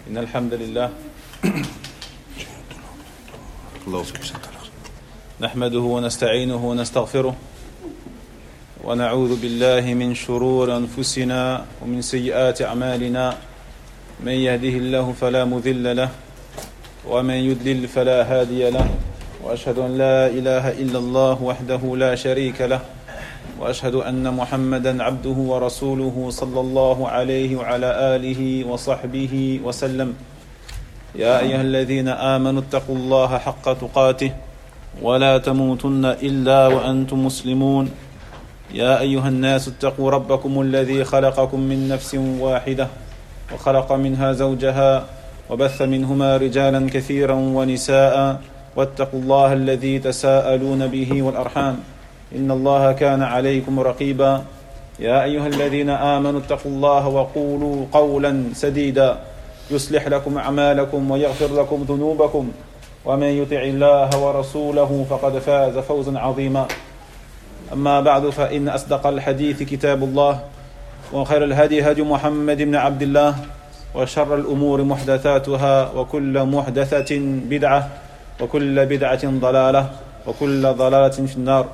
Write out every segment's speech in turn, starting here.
إن الحمد لله نحمده ونستعينه ونستغفره ونعوذ بالله من شرور أنفسنا ومن سيئات أعمالنا. من يهده الله فلا مضل له ومن يضلل فلا هادي له، وأشهد أن لا إله إلا الله وحده لا شريك له، وأشهد أن محمدا عبده ورسوله صلى الله عليه وعلى آله وصحبه وسلم. يا أيها الذين آمنوا اتقوا الله حق تقاته ولا تموتن إلا وأنتم مسلمون. يا أيها الناس اتقوا ربكم الذي خلقكم من نفس واحدة وخلق منها زوجها وبث منهما رجالا كثيرا ونساء، واتقوا الله الذي تساءلون به والأرحام إن الله كان عليكم رقيبا. يا أيها الذين آمنوا اتقوا الله وقولوا قولا سديدا يصلح لكم أعمالكم ويغفر لكم ذنوبكم، ومن يطع الله ورسوله فقد فاز فوزا عظيما. أما بعد، فإن أصدق الحديث كتاب الله، وخير الهدي هدي محمد بن عبد الله، وشر الأمور محدثاتها، وكل محدثة بدعة، وكل بدعة ضلالة، وكل ضلالة في النار.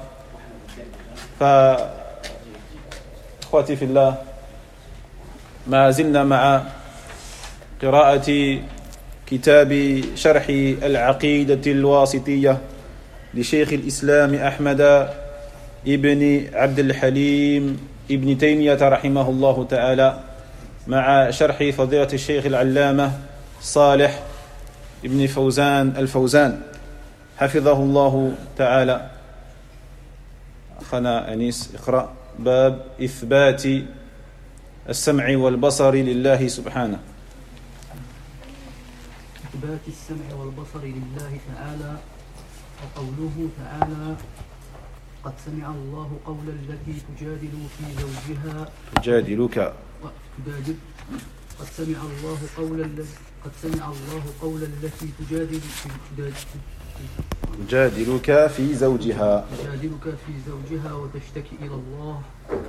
فأخوتي في الله، ما زلنا مع قراءة كتاب شرح العقيدة الواسطية لشيخ الإسلام أحمد ابن عبد الحليم ابن تيمية رحمه الله تعالى، مع شرح فضيلة الشيخ العلامة صالح ابن فوزان الفوزان حفظه الله تعالى. أخنا أنيس اقرأ باب إثبات السمع والبصر لله سبحانه. إثبات السمع والبصر لله تعالى. وقوله تعالى: قد سمع الله قول التي تجادل في زوجها تجادلك. قد سمع الله قول التي تجادلك في زوجها وتشتكي إلى الله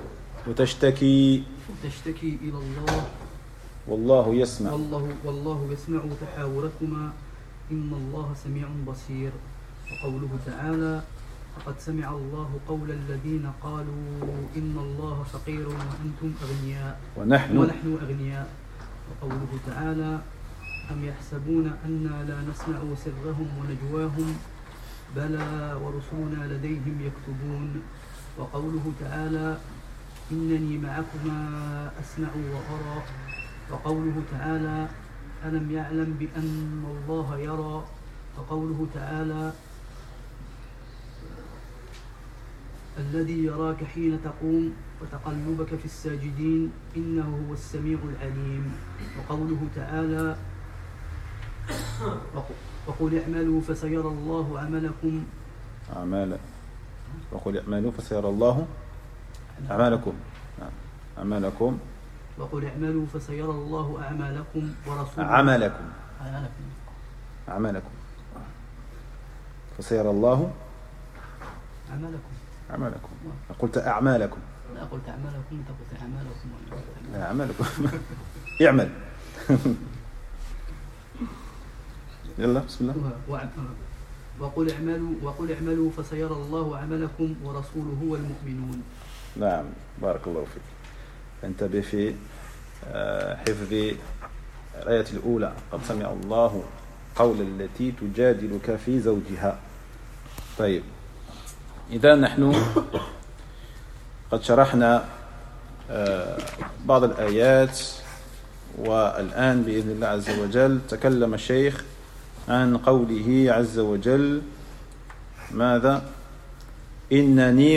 والله يسمع تحاوركما إن الله سميع بصير. وقوله تعالى: فقد سمع الله قول الذين قالوا إن الله فقير وأنتم أغنياء ونحن أغنياء. وقوله تعالى: أم يحسبون أنا لا نسمع سرهم ونجواهم بلى ورسلنا لديهم يكتبون. وقوله تعالى: إنني معكما أسمع وأرى. وقوله تعالى: ألم يعلم بأن الله يرى. وقوله تعالى: الذي يراك حين تقوم وتقلبك في الساجدين إنه هو السميع العليم. وقوله تعالى: وقل اعملوا فسيرى الله عملكم وقل اعملوا فسيرى الله أعمالكم وقل اعملوا فسيرى الله أعمالكم ورسوله أعمالكم فسيرى الله أعمالكم. قلت أعمالكم. لا، قلت أعمالكم. أنت قلت أعمالكم. لا، أعمالكم. اعمل. يلا بسم الله. وقل اعملوا فسيرى الله عملكم ورسوله والمؤمنون. نعم، بارك الله فيك. انتبه في حفظ الآية الأولى: قد سمع الله قول التي تجادلك في زوجها. طيب، إذا نحن قد شرحنا بعض الآيات، والآن بإذن الله عز وجل تكلم الشيخ عن قوله عز وجل: ماذا؟ إنني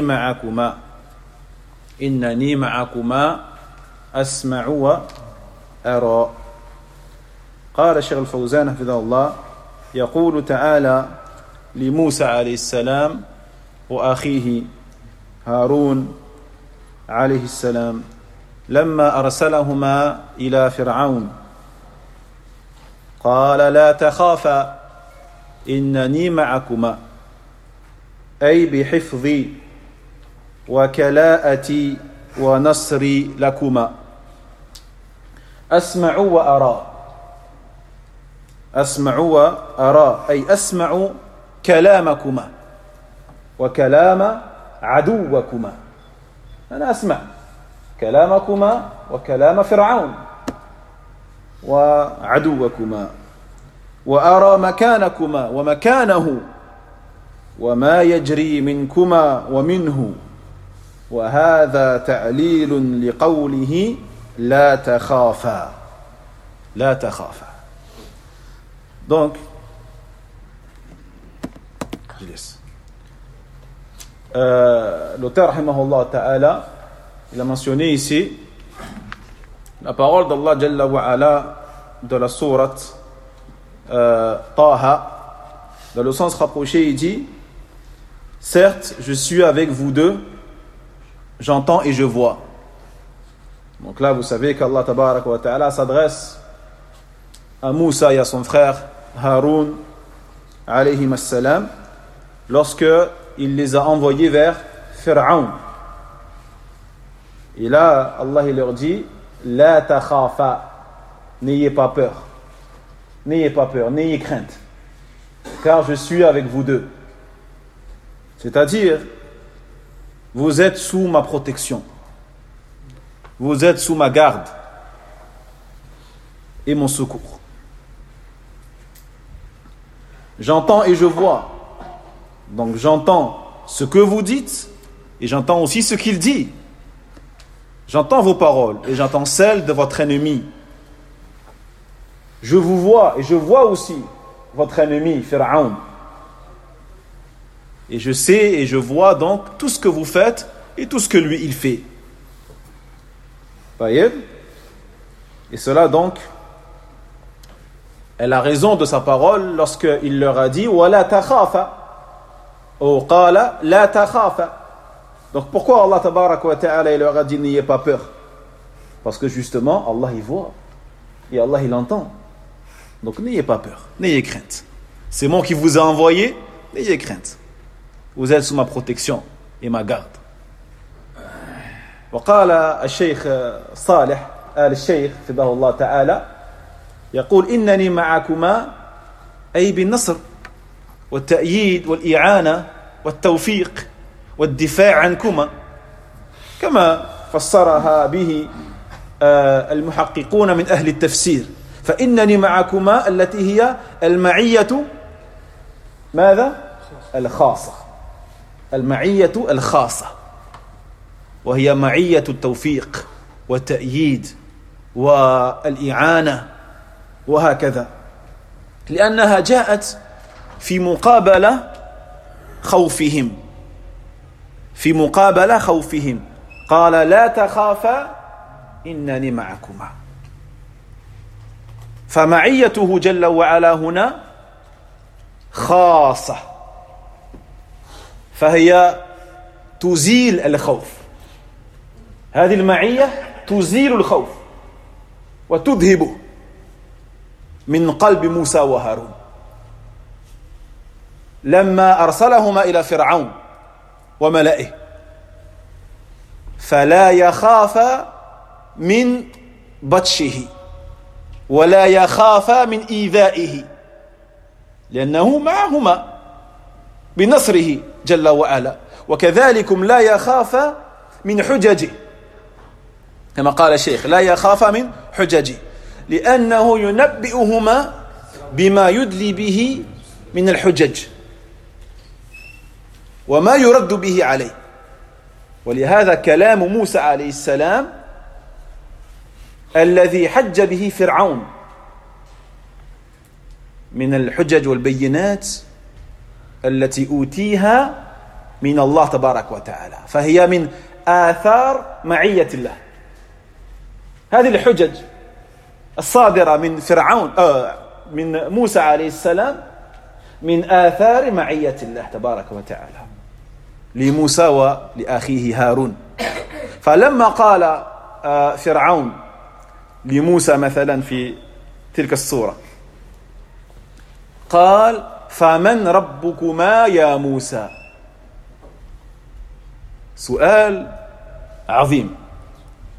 معكما أسمع وأرى. قال الشيخ الفوزان حفظه الله: يقول تعالى لموسى عليه السلام وأخيه هارون عليه السلام لما أرسلهما إلى فرعون، قال: لا تخافا إنني معكما، أي بحفظي وكلاءتي ونصري لكما، أسمع وأرى. أسمع وأرى أي أسمع كلامكما وكلام عدوكما. أنا أسمع كلامكما وكلام فرعون وعدوكما، وأرى مكانكما ومكانه وما يجري منكما ومنه، وهذا تعليل لقوله لا تخافا. لا تخافا. Donc, l'auteur rahimahullah ta'ala, il a mentionné ici la parole d'Allah Jalla wa Ala de la sourate Taha. Dans le sens rapproché, il dit: certes, je suis avec vous deux, j'entends et je vois. Donc là, vous savez qu'Allah Tabaraka wa Ta'ala s'adresse à Moussa et à son frère Haroun alayhim as-salam lorsque il les a envoyés vers Pharaon. Et là, Allah il leur dit: la takhafa, n'ayez pas peur, n'ayez pas peur, n'ayez crainte, car je suis avec vous deux. C'est-à-dire, vous êtes sous ma protection, vous êtes sous ma garde et mon secours. J'entends et je vois. Donc j'entends ce que vous dites et j'entends aussi ce qu'il dit. J'entends vos paroles et j'entends celles de votre ennemi. Je vous vois et je vois aussi votre ennemi, Pharaon. Et je sais et je vois donc tout ce que vous faites et tout ce que lui il fait. Voyez? Et cela donc, elle a raison de sa parole lorsqu'il leur a dit wala takhafa ou qala la takhafa. Donc pourquoi Allah tabaraka wa ta'ala il leur a dit n'ayez pas peur? Parce que justement Allah il voit et Allah il entend. Donc n'ayez pas peur, n'ayez crainte. C'est moi qui vous ai envoyé, n'ayez crainte. Vous êtes sous ma protection et ma garde. وقال الشيخ صالح آل الشيخ فداه الله تعالى يقول إنني معكما أي بالنصر والتأييد والإعانة والتوفيق والدفاع عنكما، كما فسرها به المحققون من أهل التفسير. فإنني معكما التي هي المعية ماذا؟ الخاصة، المعية الخاصة، وهي معية التوفيق والتأييد والإعانة وهكذا، لأنها جاءت في مقابلة خوفهم، في مقابلة خوفهم. قال لا تخافا إنني معكما. فمعيته جل وعلا هنا خاصة، فهي تزيل الخوف. هذه المعية تزيل الخوف وتذهبه من قلب موسى وهارون لما أرسلهما إلى فرعون وملئه، فلا يخاف من بطشه ولا يخاف من إيذائه، لأنه معهما بنصره جل وعلا. وكذلكم لا يخاف من حججه، كما قال الشيخ لا يخاف من حججه، لأنه ينبئهما بما يدلي به من الحجج وما يرد به عليه. ولهذا كلام موسى عليه السلام الذي حج به فرعون من الحجج والبينات التي أوتيها من الله تبارك وتعالى، فهي من آثار معية الله. هذه الحجج الصادرة من فرعون من موسى عليه السلام من آثار معية الله تبارك وتعالى لموسى ولأخيه هارون. فلما قال فرعون لموسى مثلا في تلك السورة قال فمن ربكما يا موسى؟ سؤال عظيم.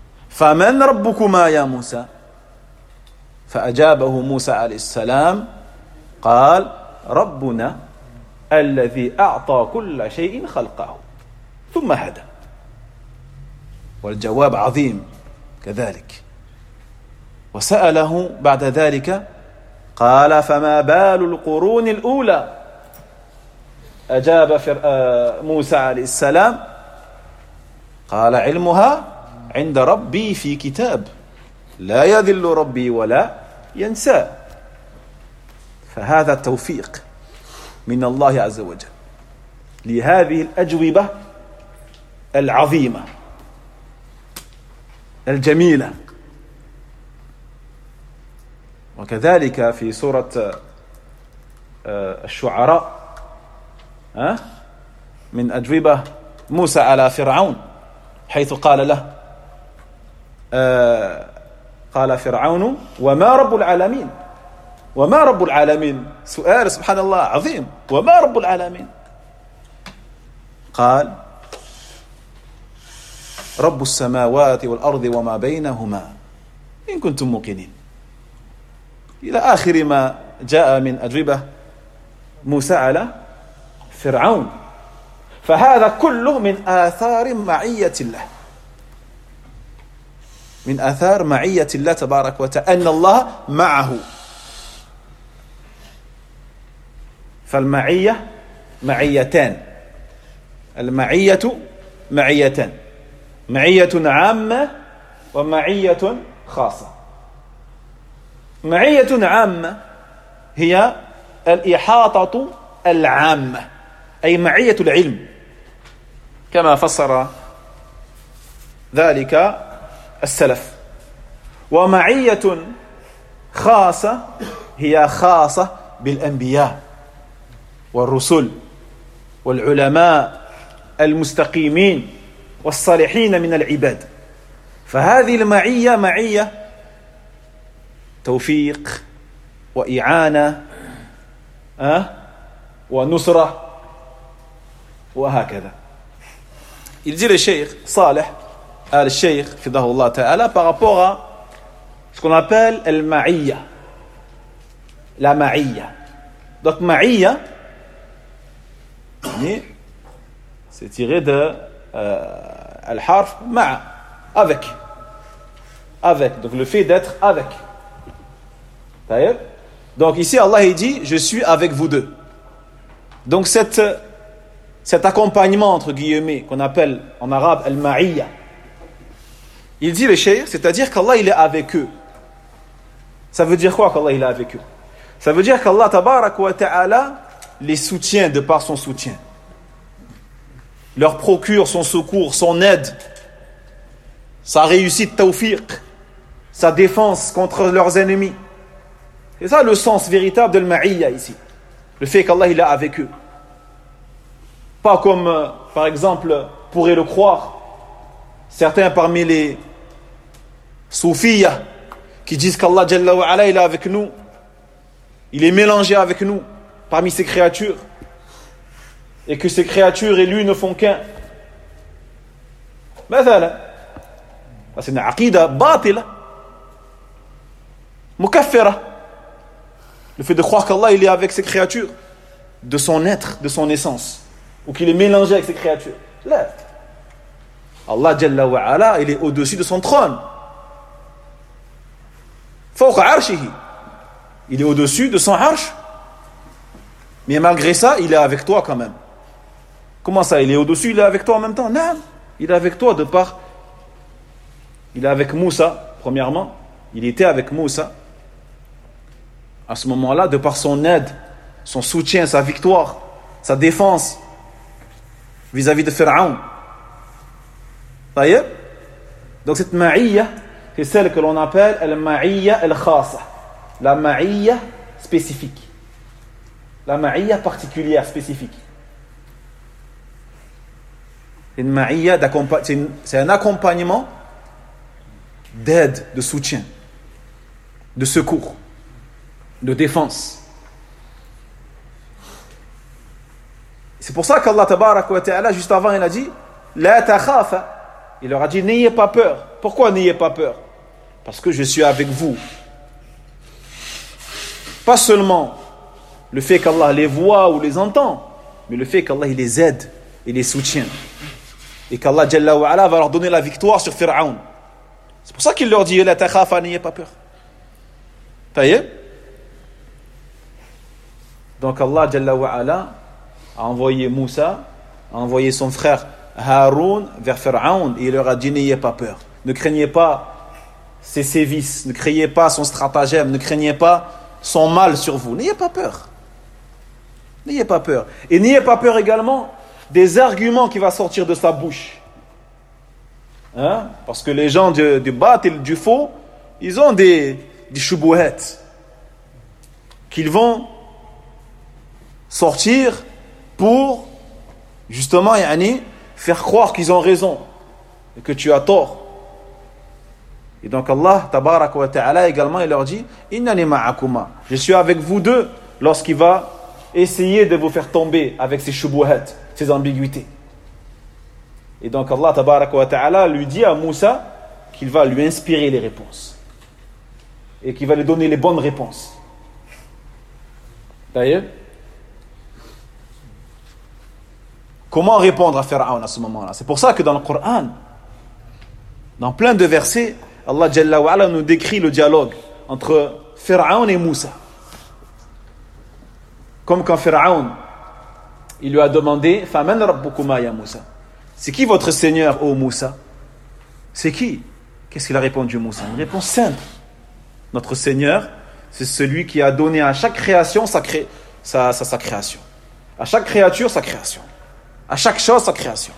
فمن ربكما يا موسى؟ فأجابه موسى عليه السلام قال ربنا الذي أعطى كل شيء خلقه ثم هدى. والجواب عظيم كذلك. وسأله بعد ذلك قال فما بال القرون الأولى؟ أجاب موسى عليه السلام قال علمها عند ربي في كتاب لا يذل ربي ولا ينسى. فهذا التوفيق من الله عز وجل لهذه الأجوبة العظيمة الجميلة. وكذلك في سورة الشعراء من أجوبة موسى على فرعون حيث قال له قال فرعون وما رب العالمين. وما رب العالمين؟ سؤال سبحان الله عظيم. وما رب العالمين؟ قال رب السماوات والأرض وما بينهما إن كنتم موقنين، إلى آخر ما جاء من أجوبة موسى على فرعون. فهذا كله من آثار معية الله، من آثار معية الله تبارك وتعالى، أن الله معه. فالمعية معيتان، المعية معيتان، معية عامة ومعية خاصة. معية عامة هي الإحاطة العامة، أي معية العلم كما فسر ذلك السلف. ومعية خاصة هي خاصة بالأنبياء والرسل والعلماء المستقيمين والصالحين من العباد. فهذه المعية معية توفيق وإعانة ونصرة وهكذا. Il dit le cheikh Saleh al-Cheikh Fidahullah Ta'ala par rapport à ce qu'on appelle al-ma'iyya, la ma'iyya. Donc ma'iyya c'est tiré de al-harf ma'a, avec, donc le fait d'être avec. Donc ici Allah il dit je suis avec vous deux. Donc cet accompagnement entre guillemets qu'on appelle en arabe al-ma'iyya, il dit le cheikh, c'est-à-dire qu'Allah il est avec eux. Ça veut dire quoi qu'Allah il est avec eux? Ça veut dire qu'Allah tabarak wa ta'ala les soutient de par son soutien, leur procure son secours, son aide, sa réussite tawfiq, sa défense contre leurs ennemis. C'est ça le sens véritable de l'ma'iyya ici, le fait qu'Allah il est avec eux. Pas comme par exemple pourraient le croire certains parmi les soufiyas qui disent qu'Allah Jalla wa Ala il est avec nous, il est mélangé avec nous parmi ses créatures, et que ces créatures et lui ne font qu'un. مثلا c'est une aqida batila mukaffira, le fait de croire qu'Allah il est avec ses créatures, de son être, de son essence, ou qu'il est mélangé avec ses créatures. Là, Allah Jalla wa Ala il est au-dessus de son trône, fawqa arshihi, il est au-dessus de son arsh, mais malgré ça il est avec toi quand même. Comment ça, il est au-dessus, il est avec toi en même temps? Non, il est avec toi de par... Il est avec Moussa, premièrement. Il était avec Moussa à ce moment-là, de par son aide, son soutien, sa victoire, sa défense vis-à-vis de Pharaon. Donc cette ma'iyya, c'est celle que l'on appelle la ma'iyya al-khasa, la ma'iyya spécifique, la ma'iyya particulière, spécifique. Une ma'iyya c'est un accompagnement d'aide, de soutien, de secours, de défense. C'est pour ça qu'Allah tabarak wa ta'ala juste avant il a dit la takhafa, il leur a dit n'ayez pas peur. Pourquoi n'ayez pas peur? Parce que je suis avec vous. Pas seulement le fait qu'Allah les voit ou les entend, mais le fait qu'Allah il les aide, il les soutient. Et qu'Allah Jalla wa Ala va leur donner la victoire sur Pharaon. C'est pour ça qu'il leur dit, la takhafa, n'ayez pas peur. Taïeb. Donc Allah Jalla wa Ala a envoyé Moussa, a envoyé son frère Haroun vers Pharaon et il leur a dit, n'ayez pas peur. Ne craignez pas ses sévices, ne craignez pas son stratagème, ne craignez pas son mal sur vous. N'ayez pas peur. N'ayez pas peur. Et n'ayez pas peur également des arguments qui vont sortir de sa bouche. Hein? Parce que les gens du batil, du faux, ils ont des shubuhat qu'ils vont sortir pour justement faire croire qu'ils ont raison et que tu as tort. Et donc Allah tabarak wa ta'ala également il leur dit innani ma'akuma, je suis avec vous deux lorsqu'il va essayer de vous faire tomber avec ces shubuhat, ces ambiguïtés. Et donc Allah tabarak wa ta'ala lui dit à Moussa qu'il va lui inspirer les réponses et qu'il va lui donner les bonnes réponses. D'ailleurs, comment répondre à Pharaon à ce moment-là? C'est pour ça que dans le Coran, dans plein de versets, Allah Jalla wa Ala nous décrit le dialogue entre Pharaon et Moussa. Comme quand Pharaon, il lui a demandé Faman rabbukuma ya Moussa? C'est qui votre Seigneur, ô Moussa? C'est qui? Qu'est-ce qu'il a répondu Moussa? Une réponse simple. Notre Seigneur, c'est celui qui a donné à chaque création sa création. À chaque créature, sa création. À chaque chose, sa création.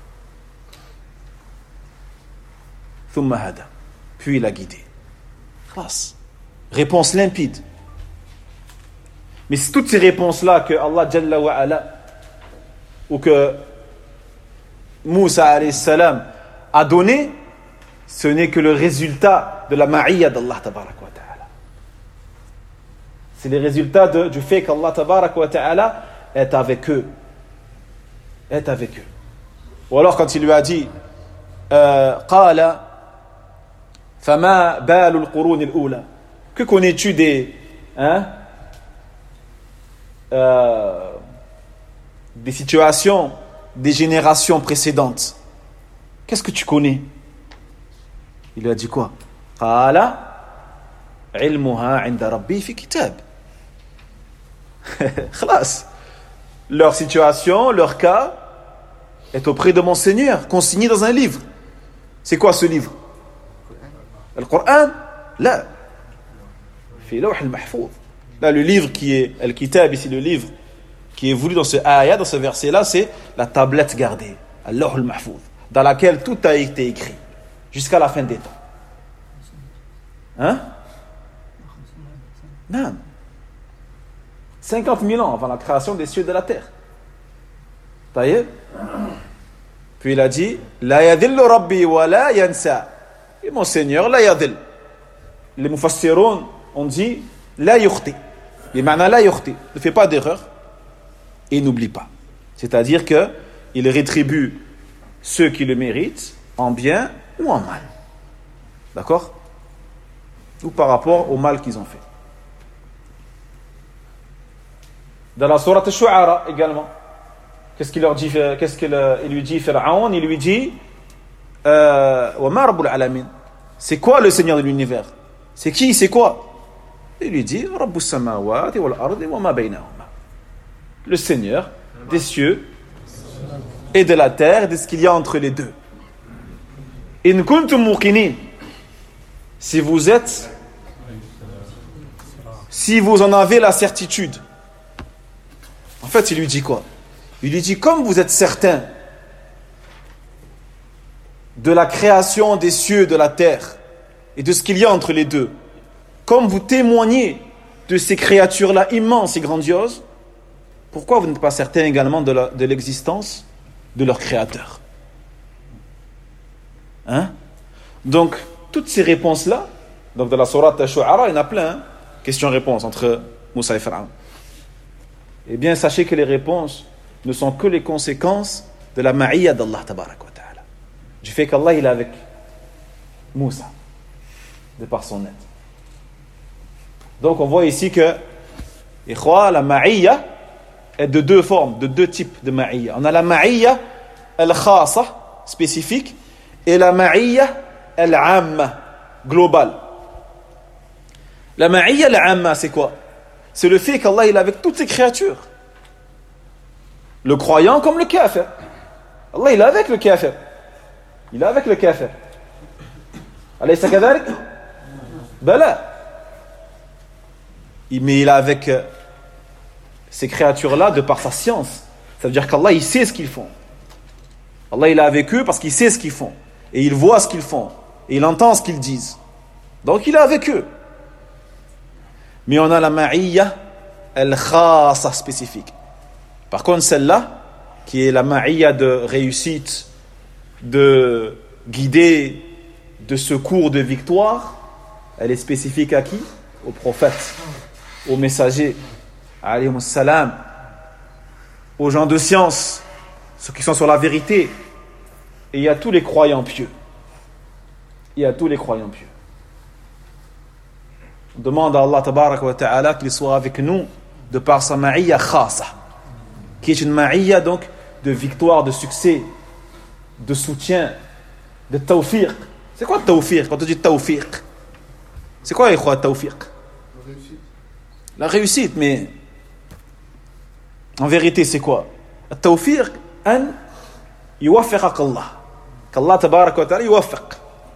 Thumma hada. Puis il a guidé. Classe. Réponse limpide. Mais c'est toutes ces réponses-là que Allah Jalla wa Ala ou que Moussa alayhi salam a donné, ce n'est que le résultat de la ma'iyya d'Allah tabarak wa ta'ala. C'est le résultat du fait qu'Allah tabarak wa ta'ala est avec eux. Est avec eux. Ou alors quand il lui a dit qala fama balu al-qurun al-ula, que connais-tu des situations des générations précédentes? Qu'est-ce que tu connais? Il lui a dit quoi? Qala ilmuha 'inda rabbi fi kitab. Khalas. Leur situation, leur cas est auprès de mon Seigneur, consigné dans un livre. C'est quoi ce livre? Le Coran? Là. Fi lawh al-mahfouz. Là, le livre qui est Al-Kitab, ici, le livre qui est voulu dans ce ayah, dans ce verset-là, c'est la tablette gardée, Al-Lawh al-Mahfouz, dans laquelle tout a été écrit, jusqu'à la fin des temps. Hein? Non. 50 000 ans avant la création des cieux et de la terre. Taïeb. Puis il a dit, La yadillu rabbi wa la yansa. Et mon Seigneur, la yadil. Les mufassiroun ont dit, la yukhti. Les ma'na la yukhti. Ne fait pas d'erreur et n'oublie pas. C'est-à-dire que il rétribue ceux qui le méritent en bien ou en mal. D'accord? Ou par rapport au mal qu'ils ont fait. Dans la sourate Al-Shu'ara également, qu'est-ce qu'il leur dit? Il lui dit Pharaon, il lui dit wa ma rabbul alamin. C'est quoi le Seigneur de l'univers? C'est qui? C'est quoi? Il lui dit Rabbus samawati wal ardi wa ma baynahuma. Le Seigneur des cieux et de la terre, de ce qu'il y a entre les deux. In kuntum muqinin. Si vous en avez la certitude. En fait, il lui dit quoi? Il lui dit, comme vous êtes certain de la création des cieux, de la terre, et de ce qu'il y a entre les deux, comme vous témoignez de ces créatures-là immenses et grandioses, pourquoi vous n'êtes pas certain également de l'existence de leur créateur? Hein? Donc, toutes ces réponses-là, donc dans la sourate Al-Shu'ara, il y en a plein, questions-réponses entre Moussa et Pharaon. Eh bien, sachez que les réponses ne sont que les conséquences de la ma'iyya d'Allah tabarak wa ta'ala. Du fait qu'Allah il est avec Moussa, de par son aide. Donc on voit ici que Et la ma'iyya est de deux formes, de deux types de ma'iyya. On a la ma'iyya al-khasa, spécifique, et la ma'iyya al-amma, globale. La ma'iyya al-amma, c'est quoi? C'est le fait qu'Allah il est avec toutes ses créatures. Le croyant comme le kafir. Allah il est avec le kafir. Il est avec le kafir. Alaysa kadhalik? Bala. Mais il est avec ces créatures-là de par sa science. Ça veut dire qu'Allah il sait ce qu'ils font. Allah il est avec eux parce qu'il sait ce qu'ils font. Et il voit ce qu'ils font. Et il entend ce qu'ils disent. Donc il est avec eux. Mais on a la ma'iyya al-khasa spécifique. Par contre, celle-là, qui est la ma'iyya de réussite, de guider, de secours, de victoire, elle est spécifique à qui? Aux prophètes, aux messagers, alayhimus salam, aux gens de science, ceux qui sont sur la vérité. Et il y a tous les croyants pieux. Il y a tous les croyants pieux. On demande à Allah tabaraka wa ta'ala qu'il soit avec nous de par sa ma'iyya khasa, qui est une ma'iyya donc de victoire, de succès, de soutien, de tawfiq. C'est quoi tawfiq? Quand on dit tawfiq, c'est quoi tawfiq? La réussite, mais en vérité c'est quoi? Tawfiq an yuwaffiqak Allah, qu'Allah tabaraka wa ta'ala yuwaffiq.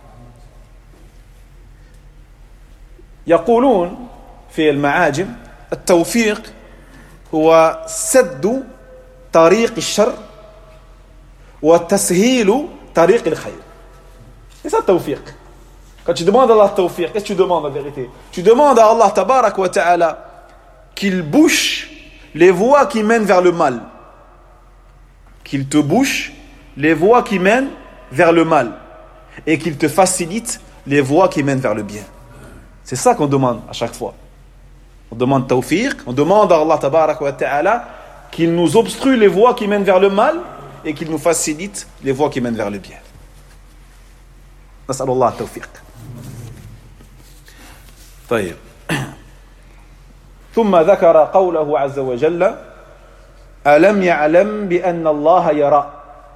يقولون في المعاجم التوفيق هو سد طريق الشر وتسهيل طريق الخير. C'est ça le tawfiq. Quand tu demandes à Allah le tawfiq, qu'est-ce que tu demandes en vérité? Tu demandes à Allah tabarak wa ta'ala qu'il bouche les voies qui mènent vers le mal. Qu'il te bouche les voies qui mènent vers le mal. Et qu'il te facilite les voies qui mènent vers le bien. C'est ça qu'on demande à chaque fois. On demande tawfiq, on demande à Allah tabarak wa ta'ala qu'il nous obstrue les voies qui mènent vers le mal et qu'il nous facilite les voies qui mènent vers le bien. نسأل الله التوفيق. طيب. ثم ذكر قوله عز وجل ألم يعلم بأن الله يرى.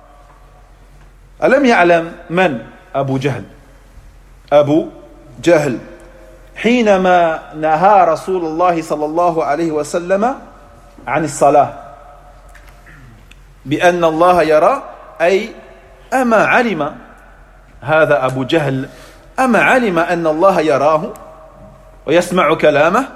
ألم يعلم من؟ أبو جهل. أبو جهل حينما نهى رسول الله صلى الله عليه وسلم عن الصلاة بأن الله يرى، أي أما علم هذا أبو جهل، أما علم أن الله يراه ويسمع كلامه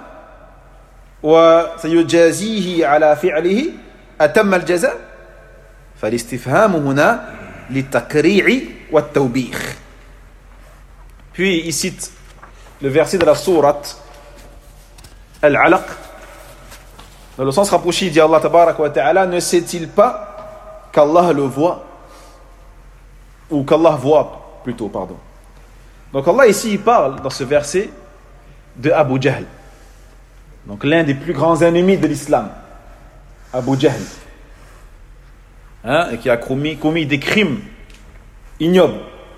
وسيجازيه على فعله أتم الجزاء؟ فالاستفهام هنا للتقريع والتوبيخ. Puis il cite le verset de la sourate Al-Alaq, dans le sens rapproché, il dit Allah tabarak wa ta'ala, ne sait-il pas qu'Allah le voit, ou qu'Allah voit plutôt, pardon. Donc Allah ici il parle dans ce verset de Abu Jahl, donc l'un des plus grands ennemis de l'islam, Abu Jahl, et qui a commis des crimes ignobles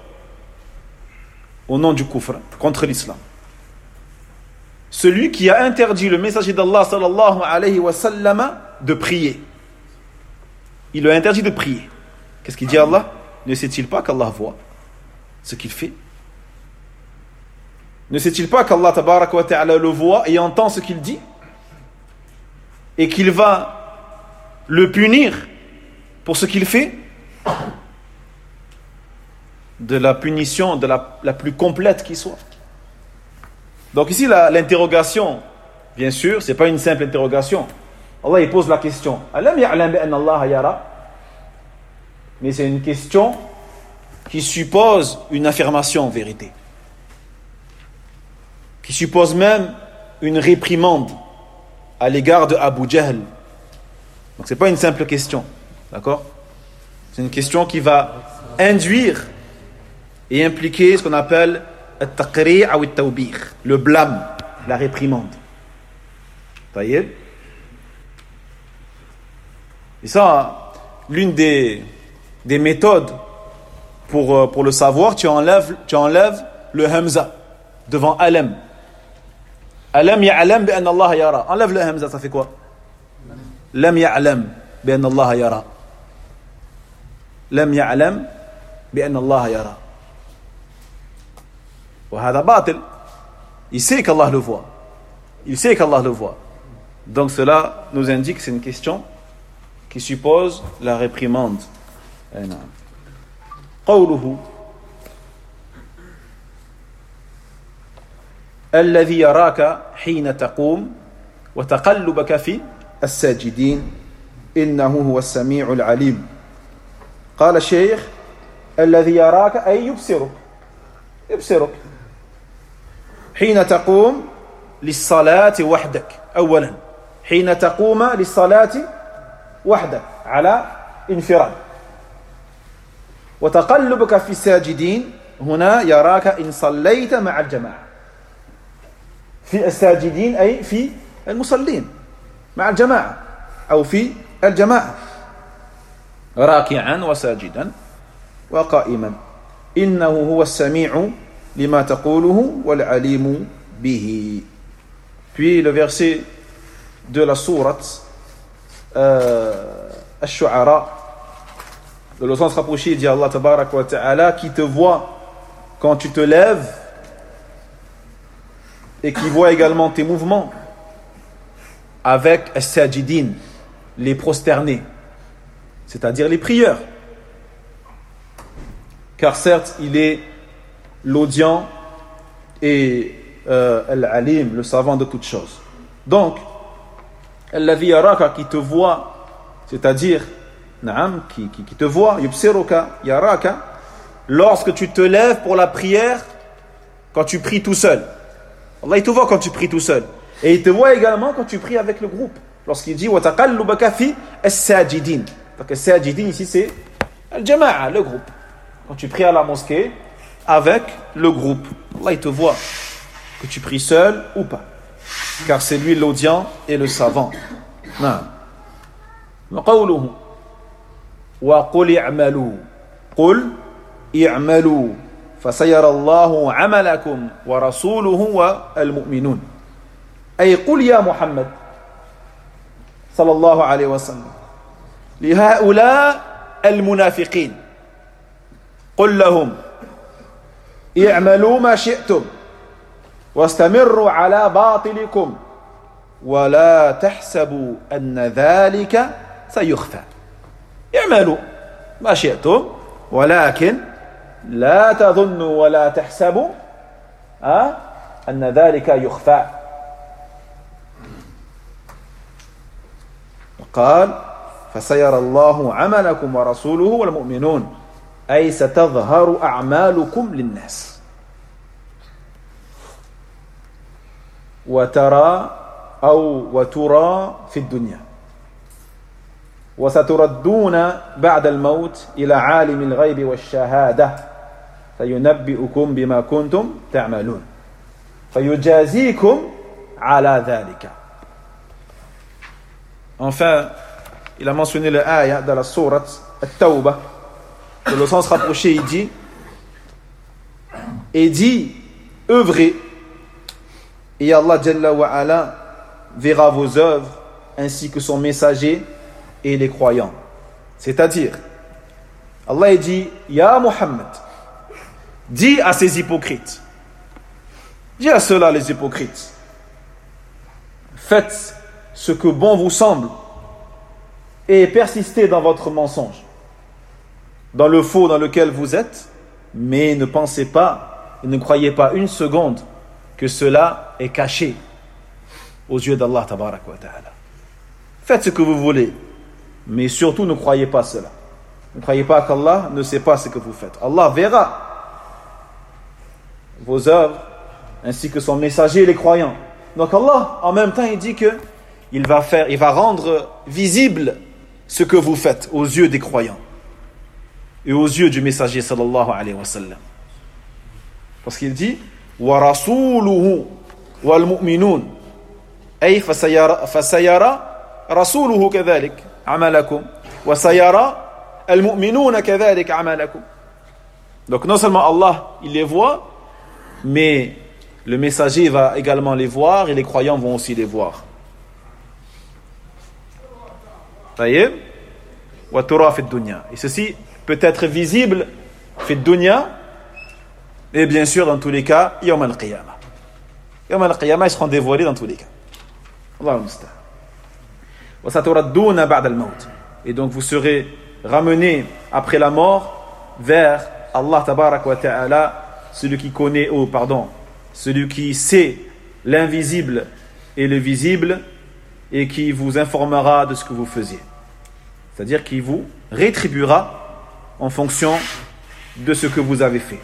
au nom du kufr, contre l'islam. Celui qui a interdit le messager d'Allah sallallahu alayhi wa sallam de prier. Il lui a interdit de prier. Qu'est-ce qu'il dit Allah? Ne sait-il pas qu'Allah voit ce qu'il fait? Ne sait-il pas qu'Allah tabarak wa ta'ala le voit et entend ce qu'il dit? Et qu'il va le punir pour ce qu'il fait? De la punition de la plus complète qui soit. Donc ici l'interrogation, bien sûr, c'est pas une simple interrogation. Allah il pose la question. Alam ya'lam bi anna Allah yara? Mais c'est une question qui suppose une affirmation en vérité. Qui suppose même une réprimande à l'égard de Abu Jahl. Donc c'est pas une simple question. D'accord? C'est une question qui va induire et impliquer ce qu'on appelle التقريع أو التوبيخ, le blâme, la réprimande. طيب. Et ça, l'une des méthodes pour le savoir, tu enlèves le hamza devant alam. Alam ya'lam bi anna Allah yara. Enlève le hamza, ça fait quoi? Lam ya'lam bi anna Allah yara. Lam ya'lam bi anna Allah yara. وهذا باطل. Il sait qu'Allah le voit. Il sait qu'Allah le voit. Donc cela nous indique que c'est une question qui suppose la réprimande. قوله الذي يراك حين تقوم وتقلبك في الساجدين إنه هو السميع العليم. قال الشيخ الذي يراك أي يبصرك حين تقوم للصلاة وحدك. أولا حين تقوم للصلاة وحدك على انفراد. وتقلبك في الساجدين هنا يراك إن صليت مع الجماعة. في الساجدين أي في المصلين مع الجماعة أو في الجماعة راكعا وساجدا وقائما. إنه هو السميع لما تقوله والعليم به. Puis le verset de la sourate Ash-Shu'ara, de le sens rapproché, dit Allah Tabarak wa Ta'ala, qui te voit quand tu te lèves et qui voit également tes mouvements avec as-sajidin, les prosternés, c'est-à-dire les prieurs. Car certes, il est l'audient et al-alim, le savant de toutes choses. Donc, alladhi yaraka, qui te voit, c'est-à-dire qui te voit, yubsiruka yaraka, lorsque tu te lèves pour la prière, quand tu pries tout seul. Allah, il te voit quand tu pries tout seul. Et il te voit également quand tu pries avec le groupe. Lorsqu'il dit wa taqallubaka fi as-sajidin. Donc as-sajidin ici c'est al-jama'a, le groupe. Quand tu pries à la mosquée avec le groupe. Allah, il te voit que tu pries seul ou pas. Car c'est lui l'audient et le savant. وقوله وقل اعملوا قل اعملوا فسيرى الله عملكم ورسوله والمؤمنون. أي قل يا محمد صلى الله عليه وسلم لهؤلاء المنافقين قل لهم اعملوا ما شئتم واستمروا على باطلكم ولا تحسبوا أن ذلك سيخفى. اعملوا ما شئتم ولكن لا تظنوا ولا تحسبوا أن ذلك يخفى. قال فسيرى الله عملكم ورسوله والمؤمنون أي ستظهر أعمالكم للناس وترى في الدنيا وستردون بعد الموت إلى عالم الغيب والشهادة فينبئكم بما كنتم تعملون فيجازيكم على ذلك. Enfin, il a mentionné le ayah de la sourate At-Tawbah, dans le sens rapproché, il dit œuvrez et Allah Jalla wa Ala verra vos œuvres ainsi que son messager et les croyants. C'est-à-dire, Allah dit Ya Muhammad, dis à ces hypocrites, dis à ceux-là les hypocrites, faites ce que bon vous semble et persistez dans votre mensonge, dans le faux dans lequel vous êtes, mais ne pensez pas et ne croyez pas une seconde que cela est caché aux yeux d'Allah Tabarak wa Ta'ala. Faites ce que vous voulez, mais surtout ne croyez pas cela. Ne croyez pas qu'Allah ne sait pas ce que vous faites. Allah verra vos œuvres ainsi que son messager et les croyants. Donc Allah, en même temps, il dit que il va rendre visible ce que vous faites aux yeux des croyants et aux yeux du messager sallallahu alayhi wa sallam. Parce qu'il dit wa rasuluhu wal mu'minun ay fasayara rasuluhu kadhalik amalakum wa sayara al mu'minuna kadhalik amalakum. Donc non seulement Allah il les voit, mais le messager va également les voir et les croyants vont aussi les voir. Et ceci peut être visible fi dunya et bien sûr dans tous les cas yawm al-qiyamah. Yawm al-qiyamah, ils seront dévoilés dans tous les cas. Allahu musta'an. Wa saturadduna ba'da al-maut. Et donc vous serez ramenés après la mort vers Allah tabarak wa ta'ala, celui qui sait l'invisible et le visible et qui vous informera de ce que vous faisiez. C'est-à-dire qu'il vous rétribuera en fonction de ce que vous avez fait.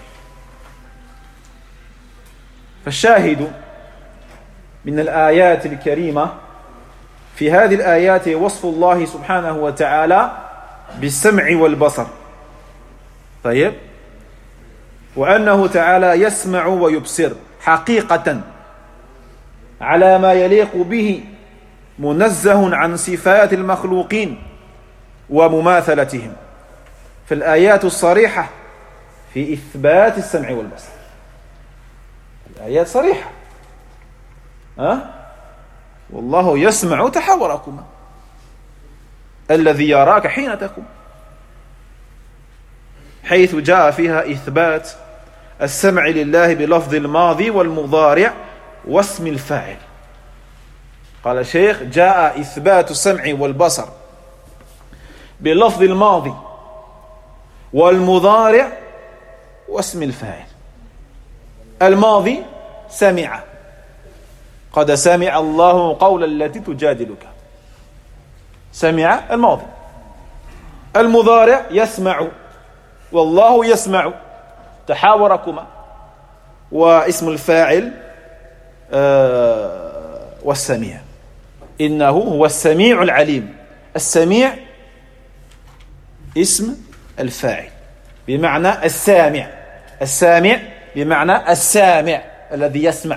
فالشاهد من الآيات الكريمة في هذه الآيات وصف الله سبحانه وتعالى بالسمع والبصر. طيب وأنه تعالى يسمع ويبصر حقيقة على ما يليق به منزه عن صفات المخلوقين ومماثلتهم. فالآيات الصريحة في إثبات السمع والبصر. الآيات صريحة. والله يسمع تحاوركما الذي يراك حين تقوم، حيث جاء فيها إثبات السمع لله بلفظ الماضي والمضارع واسم الفاعل. قال الشيخ: جاء إثبات السمع والبصر بلفظ الماضي والمضارع واسم الفاعل. الماضي سمع، قد سمع الله قول التي تجادلك، سمع الماضي. المضارع يسمع، والله يسمع تحاوركما. واسم الفاعل والسميع، إنه هو السميع العليم. السميع اسم الفاعل بمعنى السامع، السامع بمعنى السامع الذي يسمع،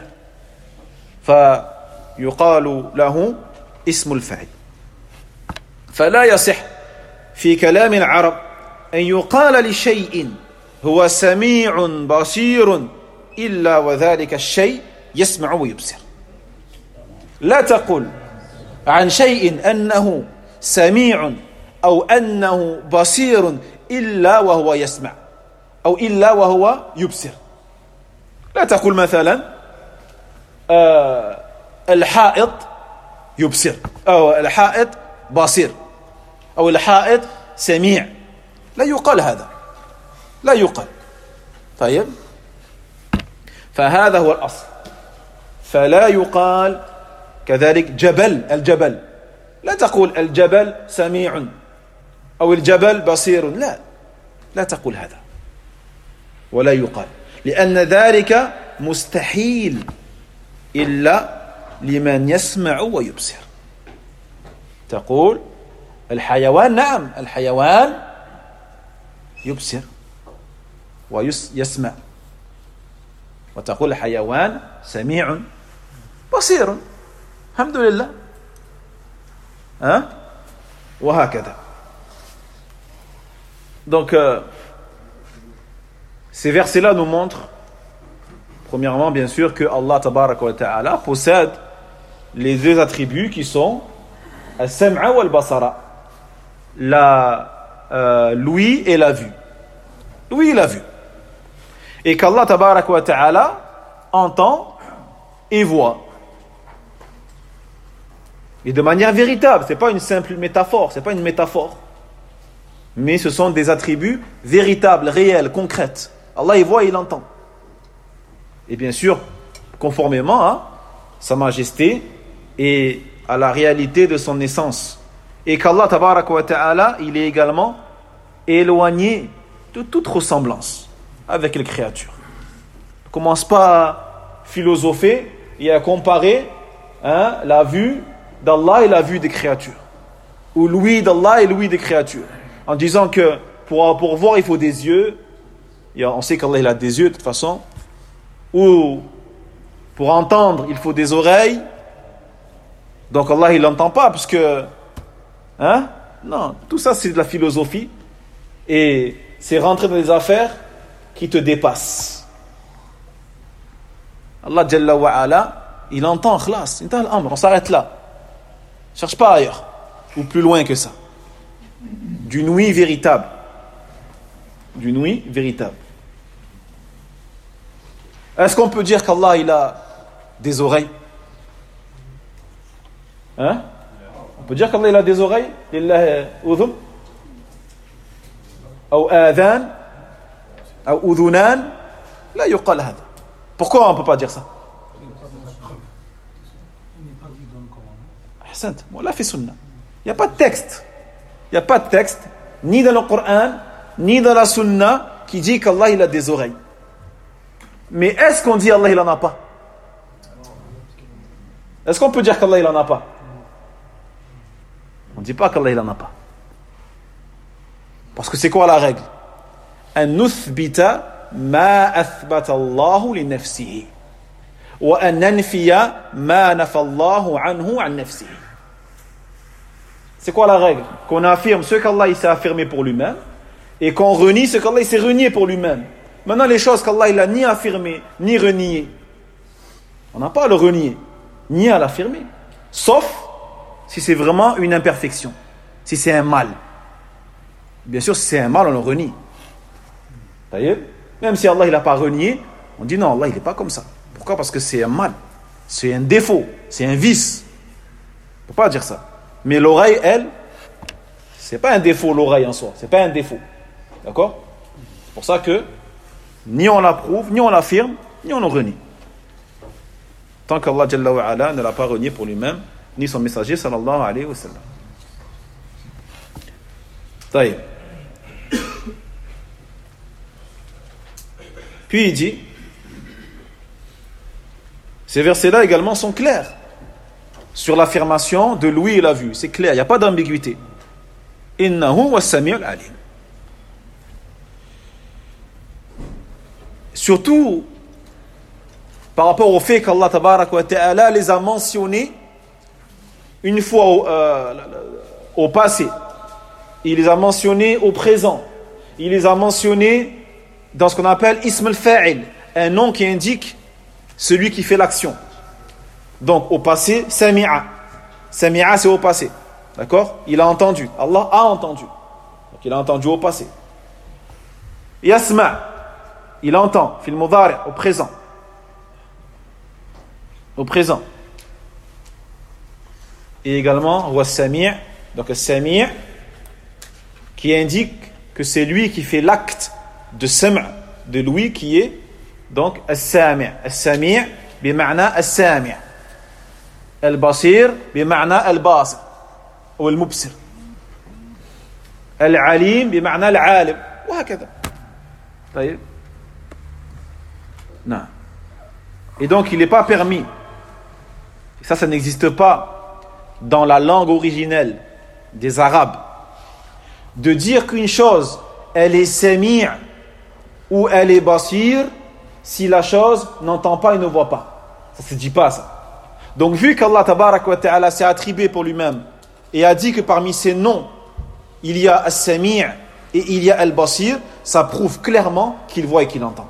فيقال له اسم الفاعل. فلا يصح في كلام العرب أن يقال لشيء هو سميع بصير إلا وذلك الشيء يسمع ويبصر. لا تقل عن شيء أنه سميع أو أنه بصير إلا وهو يسمع أو إلا وهو يبصر. لا تقل مثلا الحائط يبصر أو الحائط بصير أو الحائط سميع. لا يقال هذا، لا يقال. طيب، فهذا هو الأصل. فلا يقال كذلك جبل، الجبل لا تقول الجبل سميع أو الجبل بصير، لا، لا تقول هذا ولا يقال، لأن ذلك مستحيل إلا لمن يسمع ويبصر. تقول الحيوان، نعم الحيوان يبصر ويسمع، وتقول الحيوان سميع بصير، الحمد لله. وهكذا. Donc ces versets-là nous montrent premièrement bien sûr que Allah tabaraka wa ta'ala possède les deux attributs qui sont as-sam'a wal basara, l'ouïe et la vue. L'ouïe et la vue. Et qu'Allah tabaraka wa ta'ala entend et voit. Et de manière véritable, c'est pas une simple métaphore, c'est pas une métaphore. Mais ce sont des attributs véritables, réels, concrets. Allah il voit et il entend. Et bien sûr, conformément à sa majesté et à la réalité de son essence. Et qu'Allah tabaraka wa ta'ala, il est également éloigné de toute ressemblance avec les créatures. Ne commence pas à philosopher et à comparer la vue d'Allah et la vue des créatures, ou l'ouïe d'Allah et l'ouïe des créatures, en disant que pour voir il faut des yeux, et on sait qu'Allah il a des yeux de toute façon, ou pour entendre il faut des oreilles, donc Allah il n'entend pas parce que non, tout ça c'est de la philosophie et c'est rentrer dans des affaires qui te dépassent. Allah Jalla wa Ala, il entend, khlas, on s'arrête là. Cherche pas ailleurs, ou plus loin que ça. D'une ouïe véritable. D'une ouïe véritable. Est-ce qu'on peut dire qu'Allah, il a des oreilles? Hein? On peut dire qu'Allah, il a des oreilles? Lillahi udhun? Ou adhan? Ou udhunan? La yuqal hada. Pourquoi on ne peut pas dire ça? Ahsant, voilà fait sunnah. Il n'y a pas de texte. Il n'y a pas de texte, ni dans le Coran, ni dans la Sunna, qui dit qu'Allah il a des oreilles. Mais est-ce qu'on dit Allah il en a pas? Est-ce qu'on peut dire qu'Allah il en a pas? On ne dit pas qu'Allah il en a pas. Parce que c'est quoi la règle? An nuthbita ma athbata Allahu li nafsihi wa an nanfiya ma nafa Allahu anhu an nafsihi. C'est quoi la règle? Qu'on affirme ce qu'Allah il s'est affirmé pour lui-même et qu'on renie ce qu'Allah il s'est renié pour lui-même. Maintenant, les choses qu'Allah il a ni affirmé ni renié, on n'a pas à le renier ni à l'affirmer, sauf si c'est vraiment une imperfection, si c'est un mal. Bien sûr, si c'est un mal, on le renie. Même si Allah il n'a pas renié, on dit non, Allah il n'est pas comme ça. Pourquoi? Parce que c'est un mal, c'est un défaut, c'est un vice. On ne peut pas dire ça. Mais l'oreille, elle, c'est pas un défaut, l'oreille en soi, c'est pas un défaut. D'accord? C'est pour ça que ni on l'approuve, ni on l'affirme, ni on le renie. Tant qu'Allah Jalla wa Ala ne l'a pas renié pour lui-même, ni son messager sallallahu alayhi wa sallam. Taïb. Puis il dit, ces versets-là également sont clairs sur l'affirmation de l'ouïe et la vue. C'est clair, il n'y a pas d'ambiguïté. Innahu was-sami'ul alim. Surtout par rapport au fait qu'Allah tabarak wa ta'ala les a mentionnés une fois au passé. Il les a mentionnés au présent. Il les a mentionnés dans ce qu'on appelle ism al-fa'il, un nom qui indique celui qui fait l'action. Donc au passé, sami'a. Sami'a c'est au passé. D'accord? Il a entendu. Allah a entendu. Donc il a entendu au passé. Yasma. Il entend. Fil mudari, au présent. Au présent. Et également, wa sami'. Donc sami' qui indique que c'est lui qui fait l'acte de sam' de lui qui est donc as-sami'. As-sami' bima'na as-sami'. Al-basir bima'na al-basir ou al-mubsir. Al-alim bima'na al-alim. وهكذا. طيب. Non. Et donc il n'est pas permis, ça n'existe pas dans la langue originelle des Arabes, de dire qu'une chose elle est sami' ou elle est basir si la chose n'entend pas et ne voit pas. Ça ne se dit pas ça. Donc vu qu'Allah tabarak wa ta'ala s'est attribué pour lui-même et a dit que parmi ses noms il y a as-sami' et il y a al-basir, ça prouve clairement qu'il voit et qu'il entend.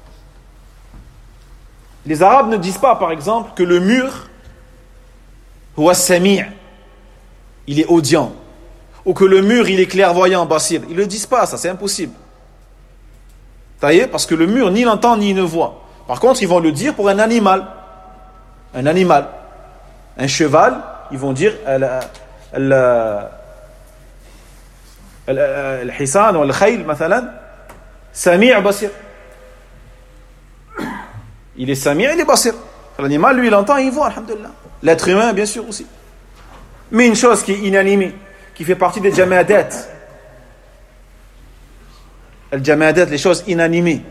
Les Arabes ne disent pas, par exemple, que le mur, huwa sami', il est audient, ou que le mur, il est clairvoyant, basir. Ils ne le disent pas, ça, c'est impossible. Parce que le mur, ni il entend, ni il ne voit. Par contre, ils vont le dire pour un animal. Un animal. Un cheval, ils vont dire al-hisan ou al-khayl, mathalan, sami' basir. Il est sami', il est basir. L'animal, lui, il entend et il voit, alhamdoulilah. L'être humain, bien sûr, aussi. Mais une chose qui est inanimée, qui fait partie des jamadat, al-jamadat, les choses inanimées,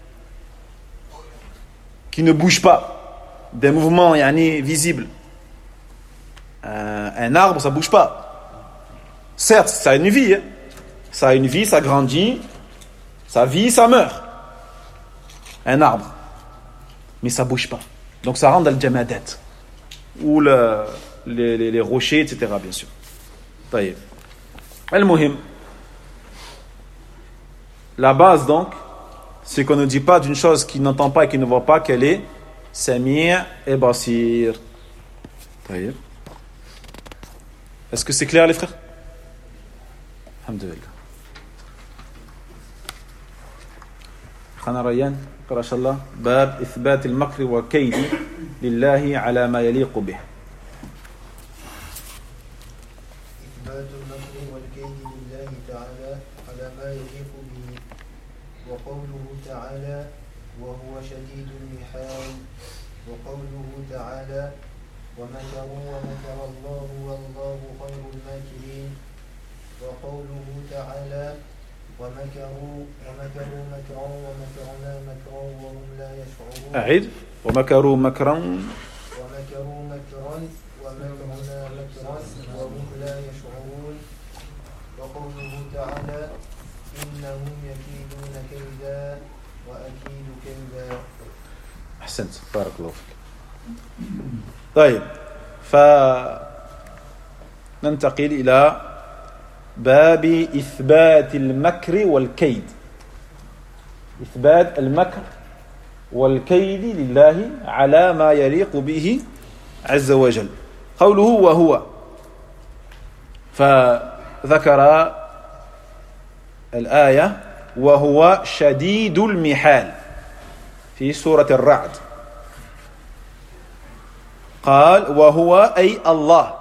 qui ne bougent pas, des mouvements visibles. Un arbre, ça ne bouge pas. Certes, ça a une vie. Hein. Ça a une vie, ça grandit, ça vit, ça meurt. Un arbre. Mais ça ne bouge pas. Donc ça rentre dans le jamadat. Ou les rochers, etc. bien sûr. Taïb. Al-Muhim. La base donc, c'est qu'on ne dit pas d'une chose qui n'entend pas et qui ne voit pas qu'elle est Sami' et Basir. Est-ce que c'est clair les frères? Alhamdulillah. Khana Rayyan, اقرأ إن شاء الله باب إثبات المكر والكيد لله على ما يليق به. إثبات المكر والكيد لله تعالى على ما يليق به وقوله تعالى وهو شديد المحال وقوله تعالى ومكروا ومكر الله والله خير الماكرين وقوله تعالى ومكروا مكرا ومكرنا مكرا وهم لا يشعرون. أعيد. ومكروا مكرا ومكرنا مكرا وهم لا يشعرون. وقوله تعالى إنهم يكيدون كيدا وأكيد كيدا. أحسنت بارك الله فيك. طيب فننتقل إلى باب إثبات المكر والكيد. إثبات المكر والكيد لله على ما يليق به عز وجل. قوله وهو، فذكر الآية وهو شديد المحال في سورة الرعد. قال وهو أي الله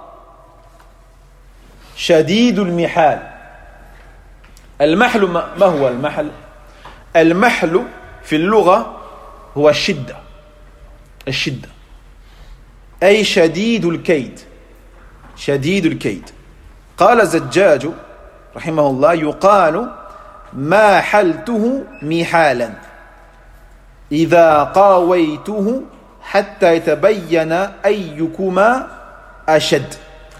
شديد المحال. المحل ما هو المحل؟ المحل في اللغة هو الشدة أي شديد الكيد. شديد الكيد. قال الزجاج رحمه الله يقال ما حلته محالا إذا قاويته حتى يتبين أيكما أشد.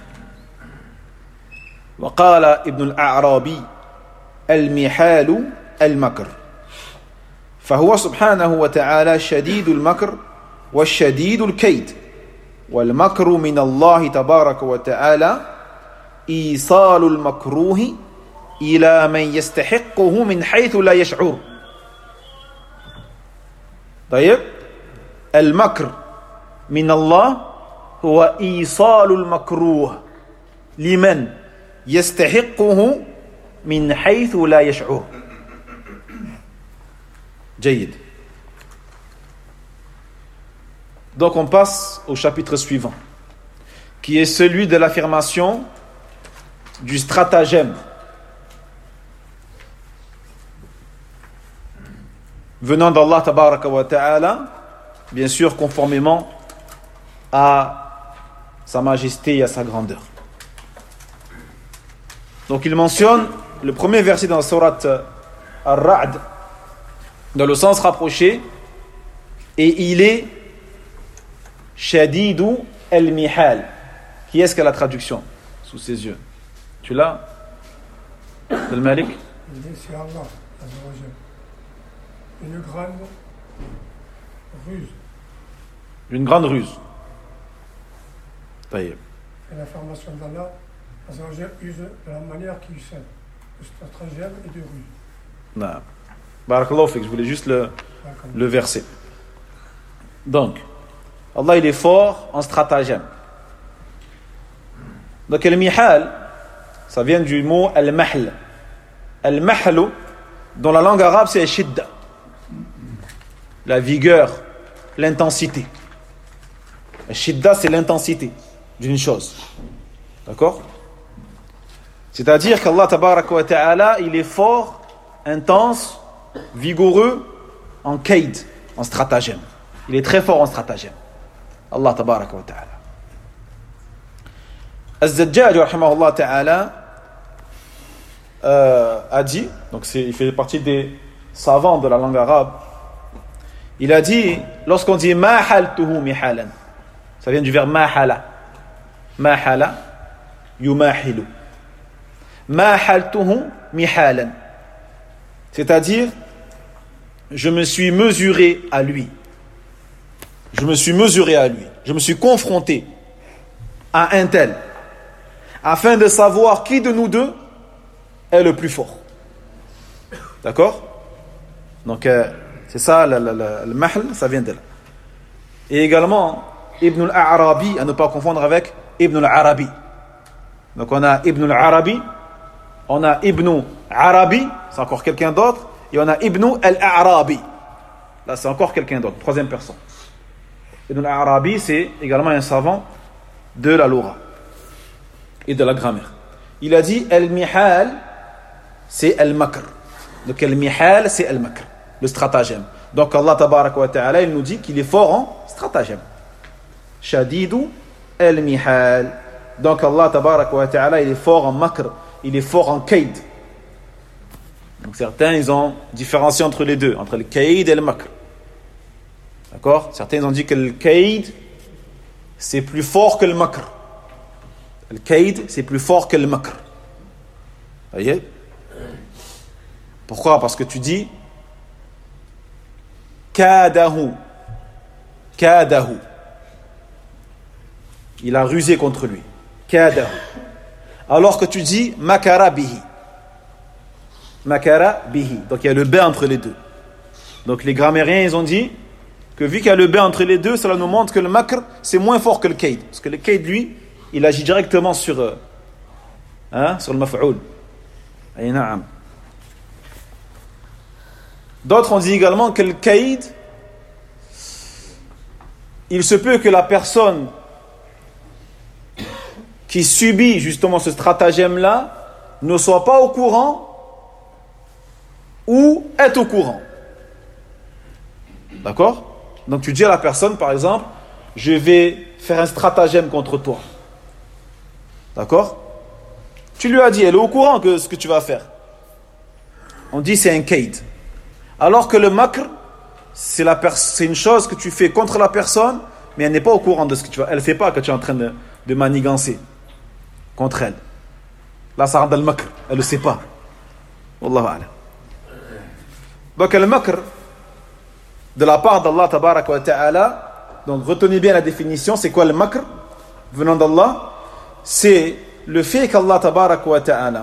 وقال ابن الأعرابي المحال المكر. فهو سبحانه وتعالى شديد المكر والشديد الكيد. والمكر من الله تبارك وتعالى إيصال المكروه إلى من يستحقه من حيث لا يشعر. طيب المكر من الله هو إيصال المكروه لمن يستحقه من حيث لا يشعر. جيد. Donc on passe au chapitre suivant, qui est celui de l'affirmation du stratagème venant d'Allah tabaraka wa ta'ala, bien sûr conformément à sa majesté et à sa grandeur. Donc il mentionne le premier verset dans la sourate Ar-Ra'd dans le sens rapproché, et il est Shadidu al-Mihal. Qui est-ce qui a la traduction sous ses yeux? Tu l'as, Al-Malik? Il dit c'est Allah, une grande ruse. Une grande ruse. Taïeb. Et la formation d'Allah, Azzawajal use de la manière qu'il sait, de stratagème et de ruse. Non. Barakallahu fik, je voulais juste le verset. Donc, Allah il est fort en stratagème. Donc, al-mihal, ça vient du mot al-mahl. Al-mahlu, dans la langue arabe, c'est shidda. La vigueur, l'intensité. Shidda, c'est l'intensité d'une chose. D'accord? C'est-à-dire qu'Allah tabaraka wa ta'ala, il est fort, intense, vigoureux en kaid, en stratagème. Il est très fort en stratagème. Allah tabaraka wa ta'ala. Az-Zajjaj rahimahullah ta'ala a dit, donc il fait partie des savants de la langue arabe, il a dit, lorsqu'on dit ma haltuhu mihalan, ça vient du verbe mahala. Mahala yumahilu. Ma haltuhu mihalan. C'est-à-dire, je me suis mesuré à lui. Je me suis mesuré à lui. Je me suis confronté à un tel, afin de savoir qui de nous deux est le plus fort. D'accord? Donc, c'est ça, le mahl, ça vient de là. Et également, Ibn al-Arabi, à ne pas confondre avec Ibn al-Arabi. Donc on a Ibn al-Arabi, on a Ibn Arabi, c'est encore quelqu'un d'autre, et on a Ibn al-Arabi. Là, c'est encore quelqu'un d'autre, troisième personne. Ibn al-Arabi, c'est également un savant de la Loura et de la grammaire. Il a dit al-Mihal, c'est al-Makr. Donc al-Mihal, c'est al-Makr, le stratagème. Donc Allah tabaraka wa ta'ala, il nous dit qu'il est fort en stratagème. Shadidu al-Mihal. Donc Allah tabaraka wa ta'ala, il est fort en Makr, il est fort en Kaid. Donc certains, ils ont différencié entre les deux, entre le Kaid et le Makr. D'accord? Certains, ils ont dit que le Kaid, c'est plus fort que le Makr. Le Kaid, c'est plus fort que le Makr. Vous voyez? Pourquoi? Parce que tu dis Kadahu. Kadahu. Il a rusé contre lui. Kadahu. Alors que tu dis Makara bihi. Makara bihi. Donc il y a le B entre les deux. Donc les grammairiens, ils ont dit que vu qu'il y a le B entre les deux, cela nous montre que le Makr, c'est moins fort que le Kaid. Parce que le Kaid, lui, il agit directement sur le maf'oul. Ay na'am. D'autres ont dit également que le Kaid, il se peut que la personne qui subit justement ce stratagème-là ne soit pas au courant ou est au courant. D'accord? Donc tu dis à la personne, par exemple, je vais faire un stratagème contre toi. D'accord? Tu lui as dit, elle est au courant que ce que tu vas faire. On dit c'est un kaid. Alors que le makr, c'est une chose que tu fais contre la personne, mais elle n'est pas au courant de ce que tu vas. Elle ne sait pas que tu es en train de manigancer contre elle. Là, ça rentre dans le makr. Elle ne le sait pas. Wallahu a'lam. Donc le makr, de la part d'Allah tabaraka wa ta'ala, donc retenez bien la définition, c'est quoi le makr venant d'Allah? C'est le fait qu'Allah tabaraka wa ta'ala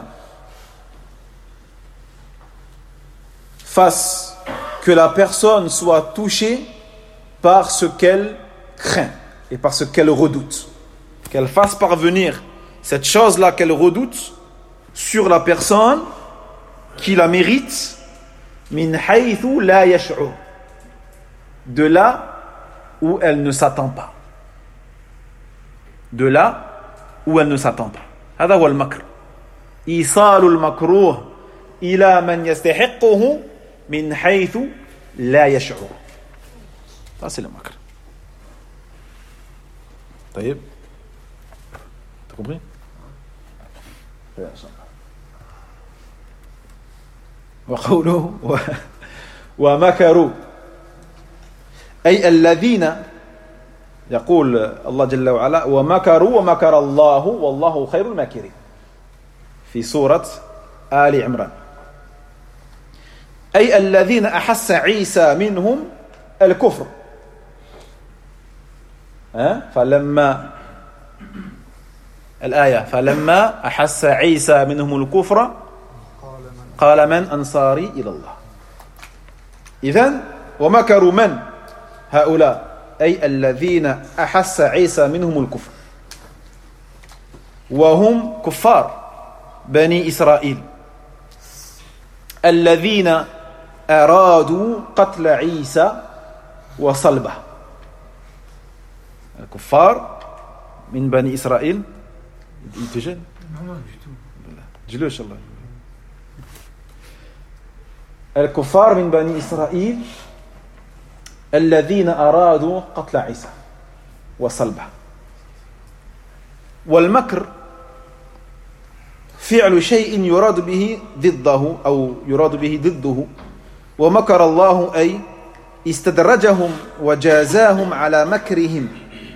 fasse que la personne soit touchée par ce qu'elle craint et par ce qu'elle redoute. Qu'elle fasse parvenir cette chose-là qu'elle redoute sur la personne qui la mérite, min haythu la yash'ur, de là où elle ne s'attend pas. De là où elle ne s'attend pas. هذا هو المكر. إيصال المكروه إلى من يستحقه من حيث لا يشعر. Ça c'est le makr. طيب. T'as compris? وقوله ومكروا أي الذين يقول الله جل وعلا ومكروا ومكر الله والله خير الماكرين في سورة آل عمران أي الذين أحس عيسى منهم الكفر فلما الآية فلما أحس عيسى منهم الكفر قال من أنصاري إلى الله إذن ومكروا من هؤلاء أي الذين أحس عيسى منهم الكفر وهم كفار بني إسرائيل الذين أرادوا قتل عيسى وصلبه الكفار من بني إسرائيل يتجن جلو إن شاء الله الكفار من بني إسرائيل الذين أرادوا قتل عيسى وصلبه والمكر فعل شيء يراد به ضده أو يراد به ضده ومكر الله أي استدرجهم وجازاهم على مكرهم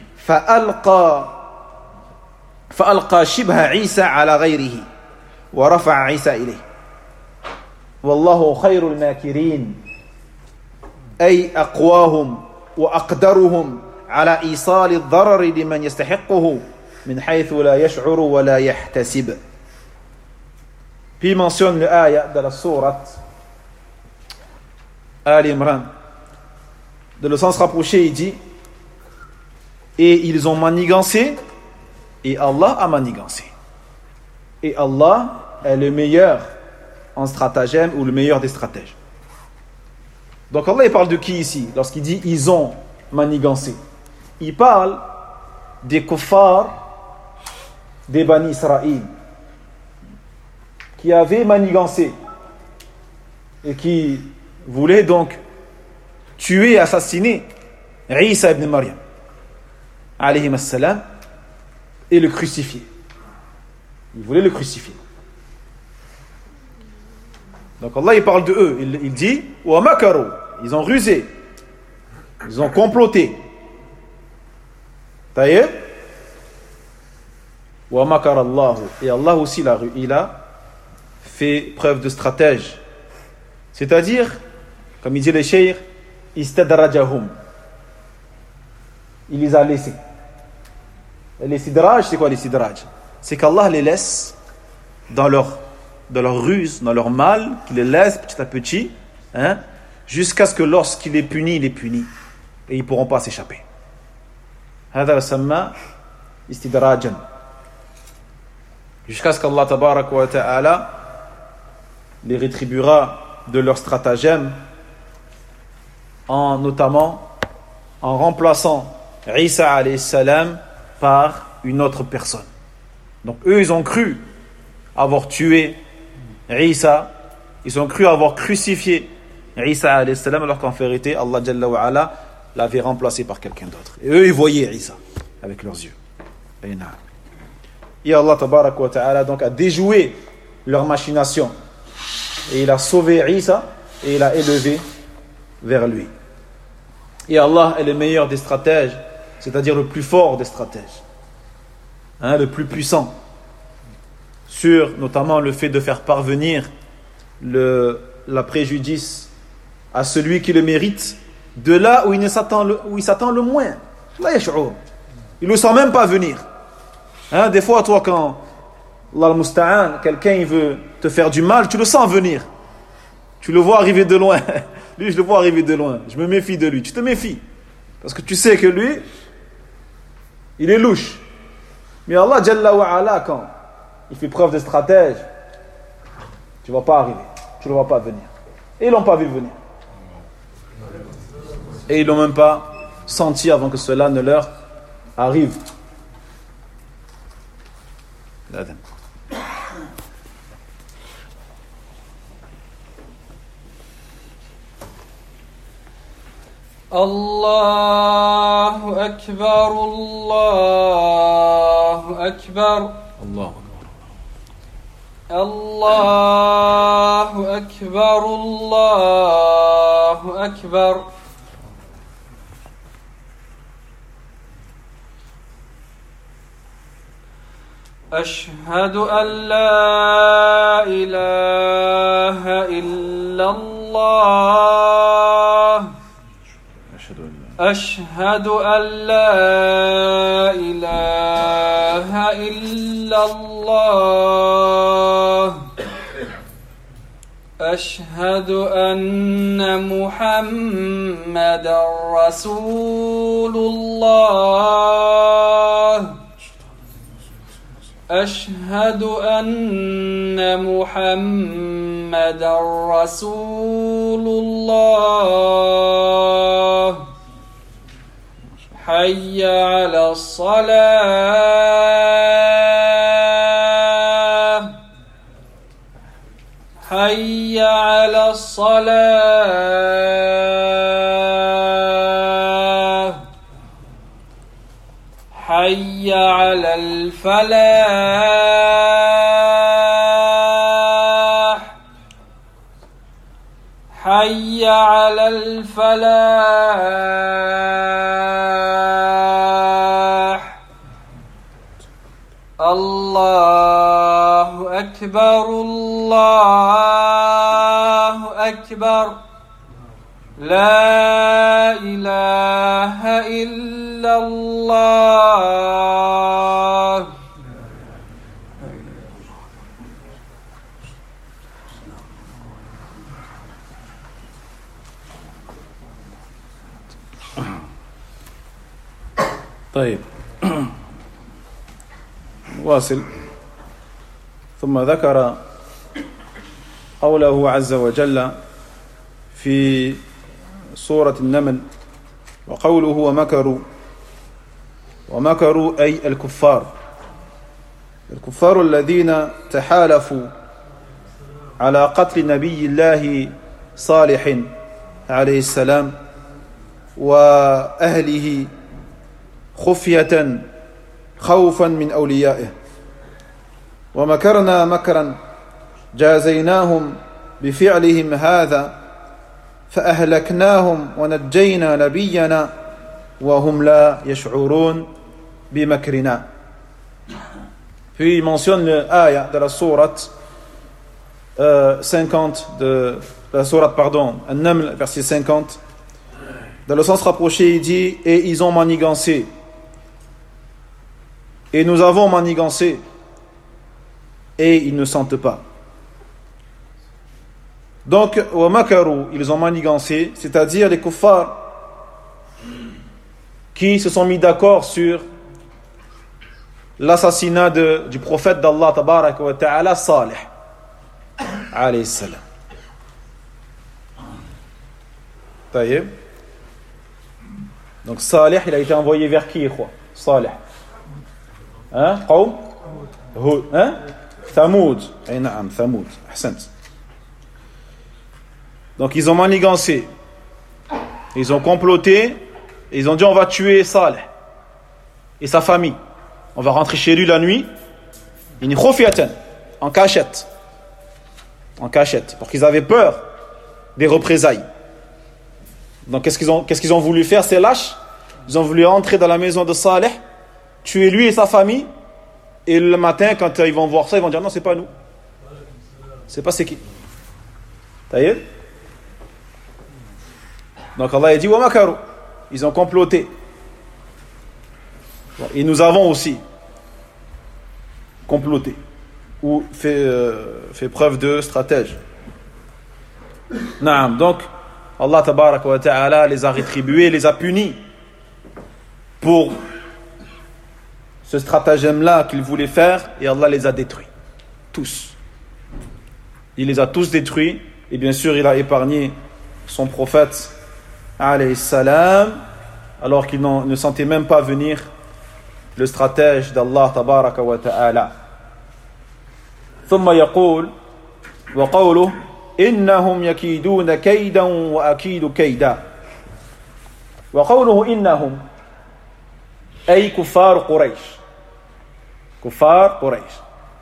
فألقى شبه عيسى على غيره ورفع عيسى إليه والله خير الماكرين أي أقواهم وأقدرهم على إيصال الضرر لمن يستحقه من حيث لا يشعر ولا يحتسب. Puis il mentionne le ayah de la sourate Al Imran. De le sens rapproché, il dit et ils ont manigancé, et Allah a manigancé. Et Allah est le meilleur en stratagème ou le meilleur des stratèges. Donc Allah il parle de qui ici lorsqu'il dit ils ont manigancé? Il parle des kuffars des Bani Israël qui avaient manigancé et qui voulaient donc tuer et assassiner Isa ibn Maryam alayhi assalam et le crucifier. Ils voulaient le crucifier. Donc Allah il parle de eux, il dit wa makaru, ils ont rusé, ils ont comploté. Taïeb wa makar Allah, et Allah aussi il a fait preuve de stratège. C'est-à-dire, comme il dit le cheikh, istadrajahum, il les a laissés. Les sidraj, c'est quoi les sidraj? C'est qu'Allah les laisse dans leur ruse, dans leur mal, qu'il les laisse petit à petit, jusqu'à ce que lorsqu'il est puni, il est puni. Et ils ne pourront pas s'échapper. هذا يسمى استدراجا. Jusqu'à ce qu'Allah tabarak wa ta'ala les rétribuera de leur stratagème, notamment en remplaçant Isa alayhi salam par une autre personne. Donc eux, ils ont cru avoir tué Isa, ils ont cru avoir crucifié Isa alayhi salam, alors qu'en vérité, Allah Jalla wa Ala l'avait remplacé par quelqu'un d'autre. Et eux, ils voyaient Isa avec leurs yeux. Et Allah tabarak wa ta'ala donc a déjoué leur machination. Et il a sauvé Isa et il a élevé vers lui. Et Allah est le meilleur des stratèges, c'est-à-dire le plus fort des stratèges, le plus puissant, sur notamment le fait de faire parvenir la préjudice à celui qui le mérite, de là où il s'attend le moins. Il ne le sent même pas venir. Des fois, toi, quand Allah al-Musta'an, quelqu'un il veut te faire du mal, tu le sens venir. Tu le vois arriver de loin. Lui, je le vois arriver de loin. Je me méfie de lui. Tu te méfies. Parce que tu sais que lui, il est louche. Mais Allah Jalla wa Ala, quand il fait preuve de stratège, tu ne vas pas arriver. Tu ne le vois pas venir. Et ils ne l'ont pas vu venir. Et ils ne l'ont même pas senti avant que cela ne leur arrive. L'adhan. Allahu Akbar, Allahu Akbar. Allahu Akbar, Allahu Akbar. أشهد أن لا إله إلا الله أشهد أن لا إله إلا الله أشهد أن محمدا رسول الله أشهد أن محمدا رسول الله حي على الصلاة حي على الصلاة حي على الفلاح حي على الفلاح الله أكبر الله أكبر لا إله إلا الله طيب واصل. ثم ذكر قوله عز وجل في سورة النمل وقوله ومكروا أي الكفار الذين تحالفوا على قتل نبي الله صالح عليه السلام وأهله خفية خوفا من أوليائه ومكرنا مكرا جازيناهم بفعلهم هذا فأهلكناهم ونجينا نبينا وهم لا يشعرون بمكرنا. Puis il mentionne l'ayah de la sourate 50 de la sourate, An-Naml, verset 50. Dans le sens rapproché, il dit « Et ils ont manigancé. Et nous avons manigancé. Et ils ne sentent pas. » Donc, wa makaru, ils ont manigancé, c'est-à-dire les kuffars qui se sont mis d'accord sur l'assassinat du prophète d'Allah tabaraka wa ta'ala Salih alayhi salam. Taïeb. Donc Salih, il a été envoyé vers qui, quoi? Salih. Hein? Qawm? Hud. Hein? Thamoud. Eh naam, Thamoud. Ahsant. Donc ils ont manigancé. Ils ont comploté. Ils ont dit on va tuer Salih et sa famille. On va rentrer chez lui la nuit. En cachette. En cachette. Parce qu'ils avaient peur des représailles. Donc qu'est-ce qu'ils ont voulu faire, ces lâches? Ils ont voulu entrer dans la maison de Salih, tuer lui et sa famille, et le matin quand ils vont voir ça, ils vont dire non, c'est pas nous, c'est pas c'est qui. Taïeb. Donc Allah a dit wa makaru, ils ont comploté. Et nous avons aussi comploté ou fait preuve de stratège. Naam. Donc Allah tabaraka wa ta'ala les a rétribués, les a punis pour ce stratagème-là qu'ils voulaient faire, et Allah les a détruits. Tous. Il les a tous détruits, et bien sûr il a épargné son prophète alayhi salam, alors qu'il ne sentait même pas venir le stratège d'Allah tabaraka wa ta'ala. ثم يقول وقوله إنهم يكيدون كيدا وأكيد كيدا. وقوله إنهم أي كفار قريش. كفار قريش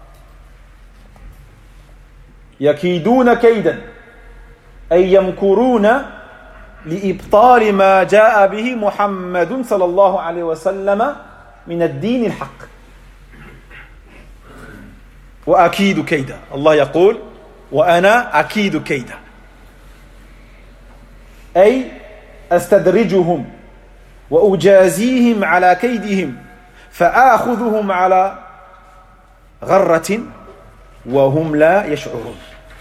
يكيدون كيدا أي يمكرون لإبطال ما جاء به محمد صلى الله عليه وسلم من الدين الحق. وأكيد كيدا. الله يقول وأنا أكيد كيدا أي أستدرجهم وأجازيهم على كيدهم فآخذهم على غرة وهم لا يشعرون.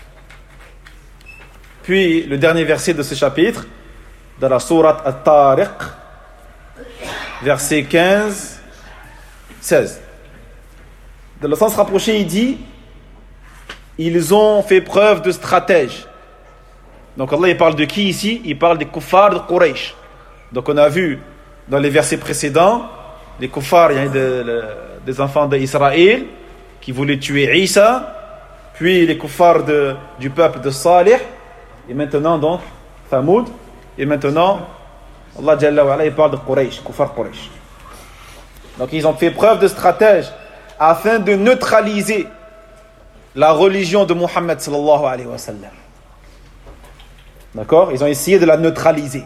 Puis le dernier verset de ce chapitre de la sourate At-Tariq, verset 15-16. Dans le sens rapproché, il dit ils ont fait preuve de stratège. Donc Allah il parle de qui ici? Il parle des kuffars de Quraysh. Donc on a vu dans les versets précédents les kuffars, il y a des enfants d'Israël qui voulaient tuer Isa, puis les kuffars du peuple de Salih, et maintenant donc Thamoud, et maintenant Allah Jalla wa Ala il parle de Quraysh, kuffar Quraysh. Donc ils ont fait preuve de stratège afin de neutraliser la religion de Muhammad sallallahu alayhi wa sallam. D'accord? Ils ont essayé de la neutraliser.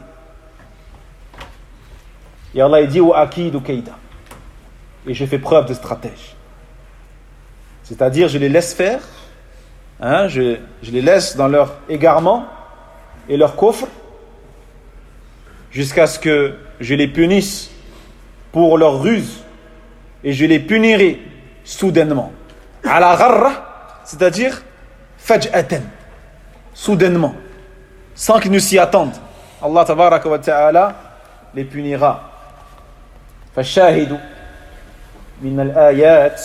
Et Allah dit wa akidu kayda. Et je fais preuve de stratège. C'est-à-dire je les laisse faire, je les laisse dans leur égarement et leur kufr jusqu'à ce que je les punisse pour leur ruse, et je les punirai soudainement. Ala gharra, c'est-à-dire faj'atan, soudainement, sans qu'ils ne s'y attendent. Allah tabaraka wa ta'ala les punira. فالشاهد من الآيات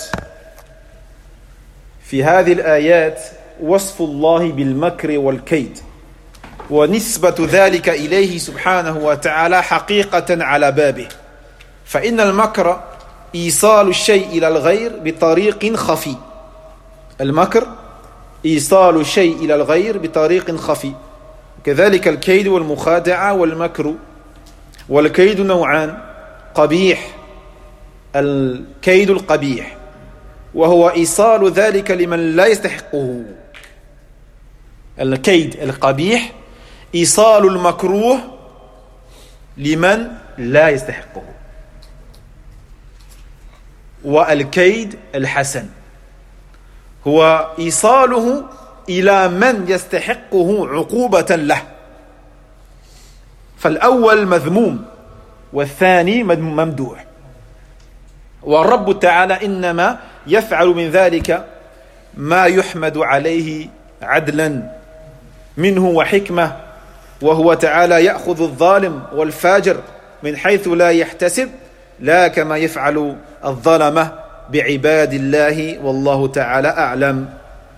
في هذه الآيات وصف الله بالمكر والكيد ونسبة ذلك إليه سبحانه وتعالى حقيقة على بابه فإن المكر إيصال الشيء إلى الغير بطريق خفي المكر إيصال الشيء إلى الغير بطريق خفي كذلك الكيد والمخادعة والمكر والكيد نوعان قبيح الكيد القبيح وهو إيصال ذلك لمن لا يستحقه الكيد القبيح إيصال المكروه لمن لا يستحقه والكيد الحسن هو إيصاله إلى من يستحقه عقوبة له فالأول مذموم والثاني ممدوح والرب تعالى إنما يفعل من ذلك ما يحمد عليه عدلا منه وحكمة وهو تعالى يأخذ الظالم والفاجر من حيث لا يحتسب لا كما يفعل الظلمة بعباد الله والله تعالى أعلم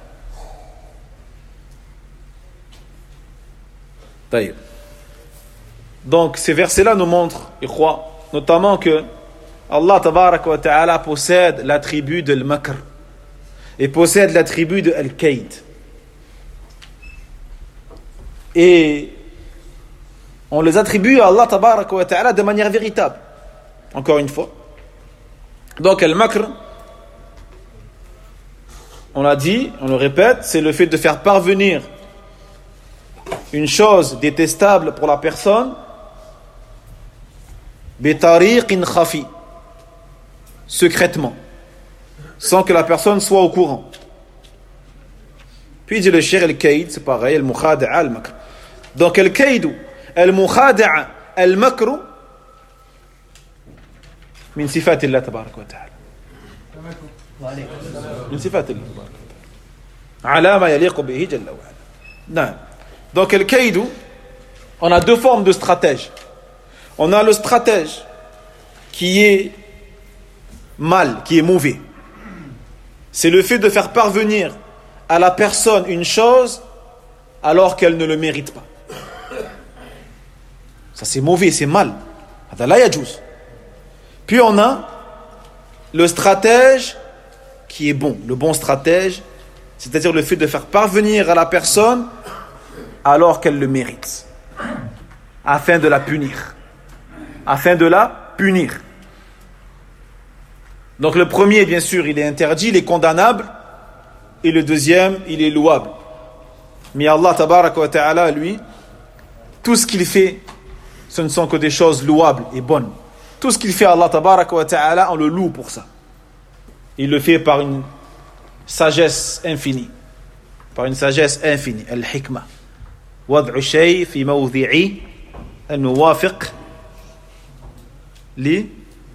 طيب Donc ces versets-là nous montrent, je crois, notamment que Allah Tabarak wa Ta'ala possède l'attribut de l'makr et possède l'attribut de al-kayd. Et on les attribue à Allah Tabarak wa Ta'ala de manière véritable. Encore une fois. Donc al-makr, on l'a dit, on le répète, c'est le fait de faire parvenir une chose détestable pour la personne bitariqin khafi, secrètement, sans que la personne soit au courant. Puis dit le cheikh al-kayd, c'est pareil, al-mukhada'a, al-makr. Donc al-kayd, al-mukhada'a, al-makr min sifat Allah tabarak wa ta'ala. Min sifat Allah tabarak wa ta'ala. Ala ma yaliqu bihi jalla wa ala. Non. Donc al-kayd, on a deux formes de stratèges. On a le stratège qui est mal, qui est mauvais. C'est le fait de faire parvenir à la personne une chose alors qu'elle ne le mérite pas. Ça c'est mauvais, c'est mal. Puis on a le stratège qui est bon, le bon stratège, c'est-à-dire le fait de faire parvenir à la personne alors qu'elle le mérite, afin de la punir. Afin de la punir. Donc le premier, bien sûr, il est interdit, il est condamnable, et le deuxième, il est louable. Mais Allah Tabaraka wa Ta'ala, lui, tout ce qu'il fait, ce ne sont que des choses louables et bonnes. Tout ce qu'il fait, Allah Tabaraka wa Ta'ala, on le loue pour ça. Il le fait par une sagesse infinie. Par une sagesse infinie. Al-hikmah. Wad'u shay fi mawdhi'i al-muwafiq li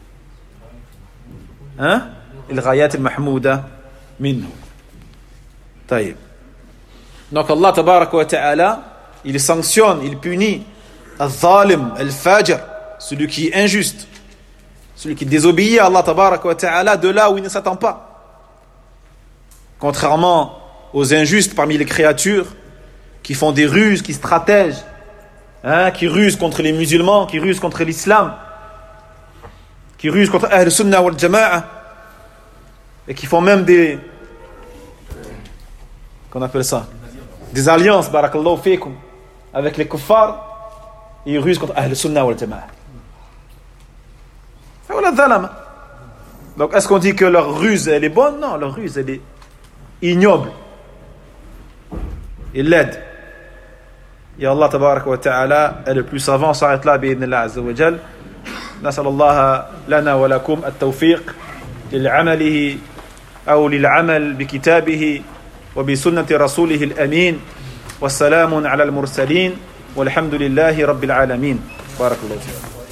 الغايات المحمودة منه. طيب. Donc Allah Tabaraka wa Ta'ala, il sanctionne, il punit al-zalim, al-fajr, celui qui est injuste, celui qui désobéit à Allah Tabaraka wa Ta'ala de là où il ne s'attend pas. Contrairement aux injustes parmi les créatures qui font des ruses, qui stratègent, qui rusent contre les musulmans, qui rusent contre l'islam, qui rusent contre Ahl Sunnah wal Jama'a, et qui font même des, qu'on appelle ça, des alliances, barakallahu fikum, avec les kuffars, et ils rusent contre Ahl Sunnah wal Jama'a. Donc est-ce qu'on dit que leur ruse elle est bonne? Non, leur ruse elle est ignoble et laide. Et Allah tabaraka wa ta'ala est le plus savant. On s'arrête là bi'idhnillah azza wa jal. نسأل الله لنا ولكم التوفيق للعمله أو للعمل بكتابه وبسنة رسوله الأمين والسلام على المرسلين والحمد لله رب العالمين. بارك الله فيكم.